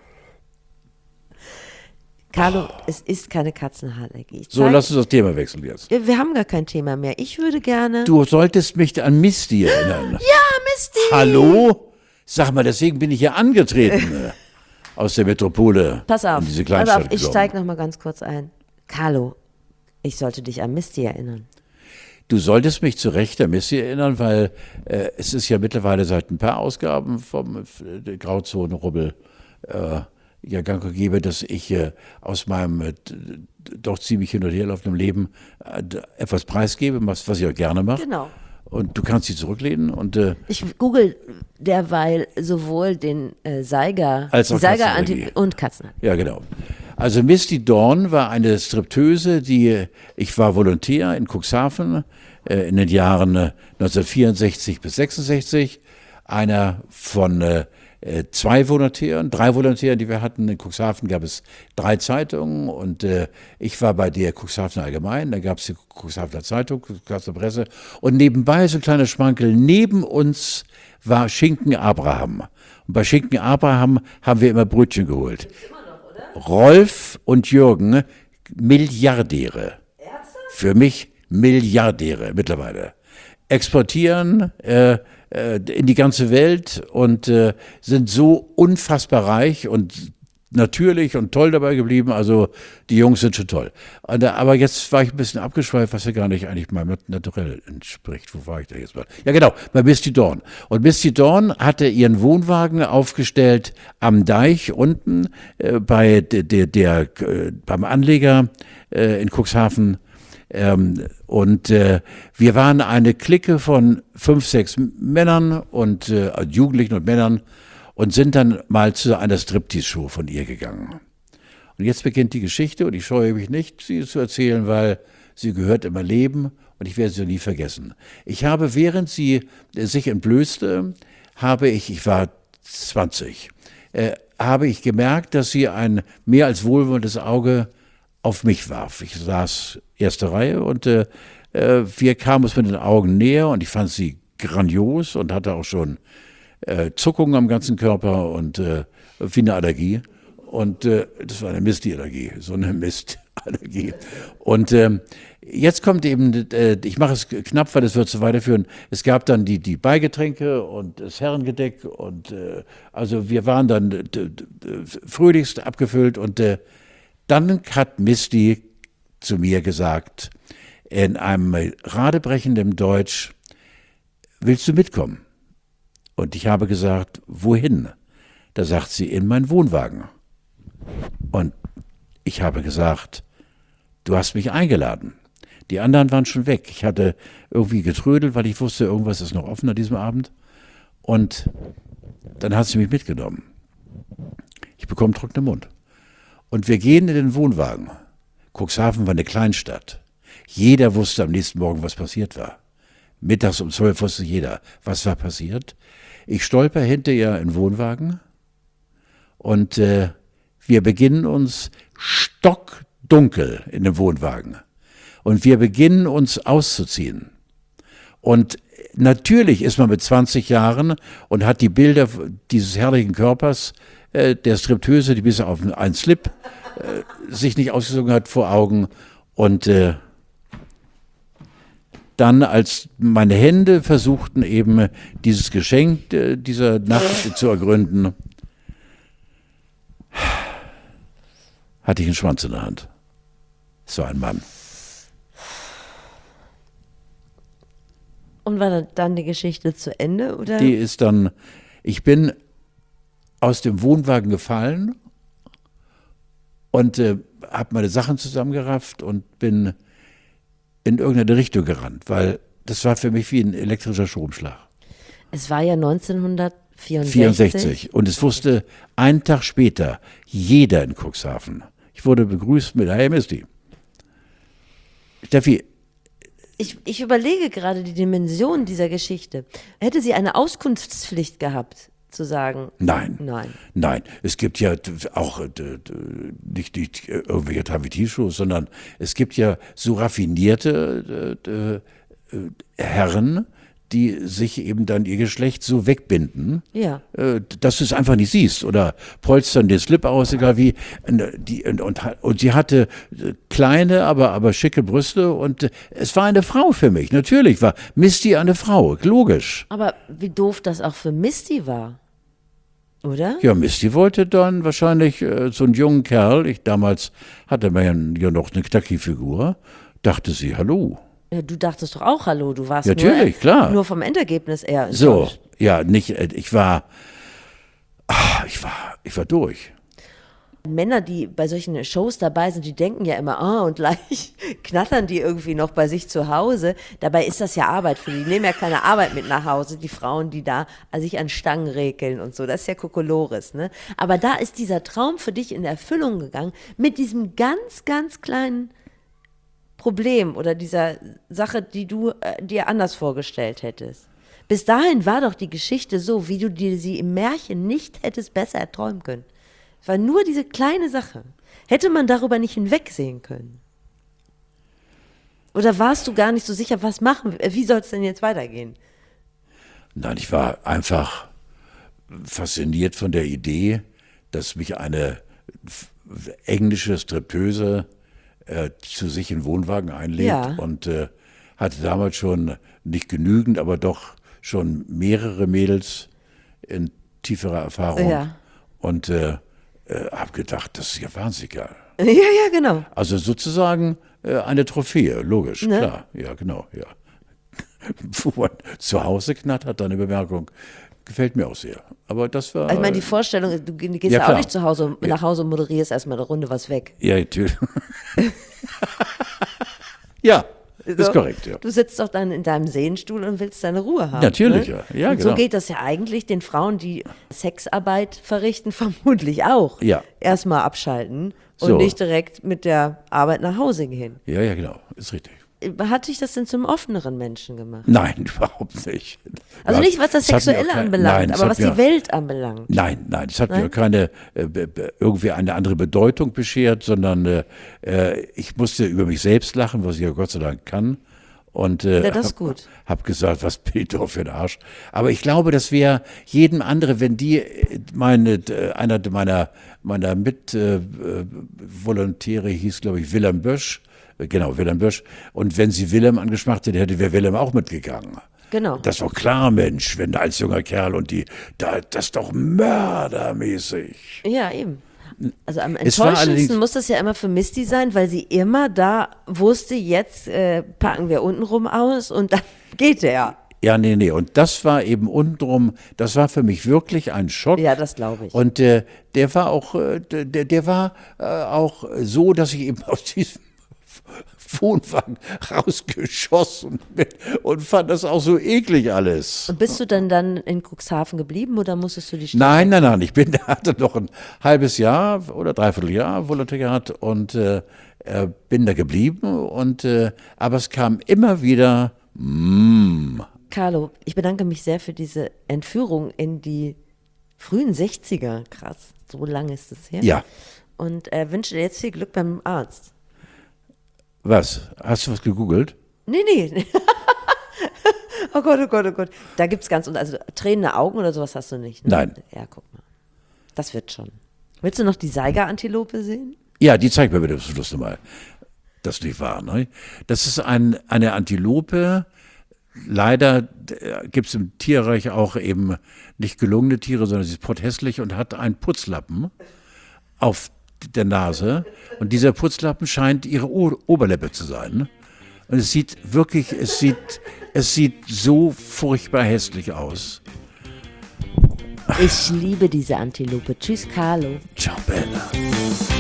Carlo, oh. Es ist keine Katzenhaarallergie. Ich So, zeig, lass uns das Thema wechseln jetzt. Wir haben gar kein Thema mehr. Ich würde gerne... Du solltest mich an Misty erinnern. Ja, Misty! Hallo? Sag mal, deswegen bin ich hier angetreten. Aus der Metropole. Pass auf, in diese pass Kleinstadt auf ich gekommen. steige noch mal ganz kurz ein. Carlo, ich sollte dich an Misty erinnern. Du solltest mich zu Recht an Misty erinnern, weil äh, es ist ja mittlerweile seit ein paar Ausgaben vom äh, Grauzone-Rubbel äh, ja gang und gäbe, dass ich äh, aus meinem äh, doch ziemlich hin und her laufenden Leben äh, etwas preisgebe, was, was ich auch gerne mache. Genau. Und du kannst sie zurücklehnen und äh, Ich google derweil sowohl den äh, Seiger, Als auch die Seiger Katzenallergie. Anti- und Katzen. ja, genau. Also Misty Dawn war eine Stripteuse, die, ich war Volontär in Cuxhaven äh, in den Jahren äh, neunzehnhundertvierundsechzig bis sechsundsechzig, einer von äh, äh, zwei Volontären, drei Volontären, die wir hatten. In Cuxhaven gab es drei Zeitungen und äh, ich war bei der Cuxhavener Allgemein, da gab es die Cuxhavener Zeitung, Cuxhavener Presse und nebenbei so ein kleiner Schmankel, neben uns war Schinken Abraham. Und bei Schinken Abraham haben wir immer Brötchen geholt. Immer noch, oder? Rolf und Jürgen, Milliardäre. Für mich Milliardäre mittlerweile. Exportieren äh, äh, in die ganze Welt und äh, sind so unfassbar reich und natürlich und toll dabei geblieben. Also die Jungs sind schon toll. Und, äh, aber jetzt war ich ein bisschen abgeschweift, was ja gar nicht eigentlich meinem Naturell entspricht. Wo war ich da jetzt mal? Ja genau, bei Misty Dawn. Und Misty Dawn hatte ihren Wohnwagen aufgestellt am Deich unten äh, bei der, der, der äh, beim Anleger äh, in Cuxhaven. Ähm, und äh, wir waren eine Clique von fünf, sechs Männern und äh, Jugendlichen und Männern und sind dann mal zu einer Striptease-Show von ihr gegangen. Und jetzt beginnt die Geschichte und ich scheue mich nicht, sie zu erzählen, weil sie gehört in mein Leben und ich werde sie nie vergessen. Ich habe, während sie äh, sich entblößte, habe ich, ich war zwanzig, äh, habe ich gemerkt, dass sie ein mehr als wohlwollendes Auge auf mich warf. Ich saß erste Reihe und äh, wir kamen uns mit den Augen näher und ich fand sie grandios und hatte auch schon äh, Zuckungen am ganzen Körper und äh, wie eine Allergie. Und äh, das war eine Mistallergie, so eine Mistallergie. Und äh, jetzt kommt eben, äh, ich mache es knapp, weil das wird so weiterführen. Es gab dann die, die Beigetränke und das Herrengedeck und äh, also wir waren dann äh, fröhlichst abgefüllt und äh, dann hat Misty zu mir gesagt, in einem radebrechenden Deutsch, willst du mitkommen? Und ich habe gesagt, wohin? Da sagt sie, in meinen Wohnwagen. Und ich habe gesagt, du hast mich eingeladen. Die anderen waren schon weg. Ich hatte irgendwie getrödelt, weil ich wusste, irgendwas ist noch offen an diesem Abend. Und dann hat sie mich mitgenommen. Ich bekomme trockenen Mund. Und wir gehen in den Wohnwagen. Cuxhaven war eine Kleinstadt. Jeder wusste am nächsten Morgen, was passiert war. Mittags um zwölf wusste jeder, was war passiert. Ich stolper hinter ihr in den Wohnwagen und äh, wir beginnen uns stockdunkel in dem Wohnwagen. Und wir beginnen uns auszuziehen. Und natürlich ist man mit zwanzig Jahren und hat die Bilder dieses herrlichen Körpers, äh, der Stripteuse, die bis auf einen Slip äh, sich nicht ausgezogen hat, vor Augen. Und äh, dann, als meine Hände versuchten, eben dieses Geschenk äh, dieser Nacht zu ergründen, hatte ich einen Schwanz in der Hand. Es war ein Mann. Und war dann die Geschichte zu Ende, oder? Die ist dann, ich bin aus dem Wohnwagen gefallen und äh, habe meine Sachen zusammengerafft und bin in irgendeine Richtung gerannt, weil das war für mich wie ein elektrischer Stromschlag. Es war ja neunzehnhundertvierundsechzig. vierundsechzig. Und es wusste einen Tag später jeder in Cuxhaven. Ich wurde begrüßt mit Hey Misty. Steffi, Ich, ich überlege gerade die Dimension dieser Geschichte. Hätte sie eine Auskunftspflicht gehabt, zu sagen? Nein. Nein. Nein. Es gibt ja auch nicht, nicht irgendwelche Travestie-Shows, sondern es gibt ja so raffinierte äh, äh, Herren, die sich eben dann ihr Geschlecht so wegbinden, Ja. äh, dass du es einfach nicht siehst. Oder polstern den Slip aus, egal wie. Die, und, und, und sie hatte kleine, aber, aber schicke Brüste und äh, es war eine Frau für mich. Natürlich war Misty eine Frau, logisch. Aber wie doof das auch für Misty war, oder? Ja, Misty wollte dann wahrscheinlich äh, so einen jungen Kerl, ich damals hatte man ja noch eine Knacki-Figur, dachte sie, hallo. Ja, du dachtest doch auch Hallo, du warst Natürlich, nur, klar. nur vom Endergebnis eher So, enttäuscht. ja, nicht, äh, ich war, ah, ich war, ich war durch. Männer, die bei solchen Shows dabei sind, die denken ja immer, ah, und gleich knattern die irgendwie noch bei sich zu Hause. Dabei ist das ja Arbeit für die. Die nehmen ja keine Arbeit mit nach Hause, die Frauen, die da sich an Stangen rekeln und so. Das ist ja Kokolores, ne? Aber da ist dieser Traum für dich in Erfüllung gegangen mit diesem ganz, ganz kleinen Problem oder dieser Sache, die du äh, dir anders vorgestellt hättest. Bis dahin war doch die Geschichte so, wie du dir sie im Märchen nicht hättest besser erträumen können. Es war nur diese kleine Sache. Hätte man darüber nicht hinwegsehen können? Oder warst du gar nicht so sicher, was machen wir? Wie soll es denn jetzt weitergehen? Nein, ich war einfach fasziniert von der Idee, dass mich eine f- englische Stripteuse äh, zu sich in den Wohnwagen einlädt Ja. und äh, hatte damals schon nicht genügend, aber doch schon mehrere Mädels in tieferer Erfahrung Ja. und äh, äh, habe gedacht, das ist ja wahnsinnig geil. Ja, ja, genau. Also sozusagen äh, eine Trophäe, logisch, Ne? klar, ja, genau, ja. Wo man zu Hause knattert, dann eine Bemerkung, gefällt mir auch sehr. Aber das war. Also ich meine, die Vorstellung, du gehst Ja, ja, auch klar. nicht zu Hause, Ja. nach Hause und moderierst erstmal eine Runde was weg. Ja, natürlich. Ja, ist So, korrekt, ja. Du sitzt doch dann in deinem Sehenstuhl und willst deine Ruhe haben. Natürlich, ne? ja. Ja, und so genau. geht das ja eigentlich den Frauen, die Sexarbeit verrichten, vermutlich auch. Ja. Erstmal abschalten und So. nicht direkt mit der Arbeit nach Hause gehen. Ja, ja, genau, ist richtig. Hat dich das denn zum offeneren Menschen gemacht? Nein, überhaupt nicht. Also nicht, was das hat mir auch Sexuelle kein- anbelangt, nein, es aber hat was mir- die Welt anbelangt. Nein, nein, es hat Nein? mir keine äh, be- be- irgendwie eine andere Bedeutung beschert, sondern äh, äh, ich musste über mich selbst lachen, was ich ja Gott sei Dank kann. Und äh, Ja, das ist hab, gut. hab gesagt, was bin ich doch für ein Arsch. Aber ich glaube, das wäre jedem andere, wenn die äh, meine äh, einer meiner meiner Mitvolontäre hieß, glaube ich, Willem Bösch. Äh, Genau, Willem Bösch. Und wenn sie Willem angesprochen hätte, hätte wäre Willem auch mitgegangen. Genau. Das war klar, Mensch, wenn da als junger Kerl und die, da, das ist doch mördermäßig. Ja, eben. Also am Es war allerdings- enttäuschendsten muss das ja immer für Misty sein, weil sie immer da wusste, jetzt äh, packen wir untenrum aus und dann geht der. Ja, nee, nee. Und das war eben untenrum, das war für mich wirklich ein Schock. Ja, das glaube ich. Und äh, der war auch, äh, der, der war äh, auch so, dass ich eben aus diesem Wohnwagen rausgeschossen bin und fand das auch so eklig alles. Und bist du dann dann in Cuxhaven geblieben oder musstest du die Stadt? Nein, nein, nein. Ich bin, hatte noch ein halbes Jahr oder dreiviertel Jahr Volontariat und äh, äh, bin da geblieben. Und äh, aber es kam immer wieder. Mm, Carlo, ich bedanke mich sehr für diese Entführung in die frühen sechziger. Krass, so lange ist es her. ja, Und äh, wünsche dir jetzt viel Glück beim Arzt. was? Hast du was gegoogelt? Nee, nee. Oh Gott, oh Gott, oh Gott. Da gibt es ganz, also tränende Augen oder sowas hast du nicht. Ne? Nein. Ja, guck mal. Das wird schon. Willst du noch die Saiga-Antilope sehen? Ja, die zeigt mir bitte zum Schluss nochmal. Das ist nicht wahr, ne? Das ist ein, eine Antilope. Leider gibt es im Tierreich auch eben nicht gelungene Tiere, sondern sie ist potthässlich und hat einen Putzlappen auf der Nase. Und dieser Putzlappen scheint ihre o- Oberlippe zu sein. Und es sieht wirklich, es sieht, es sieht so furchtbar hässlich aus. Ich liebe diese Antilope. Tschüss, Carlo. Ciao, Bella.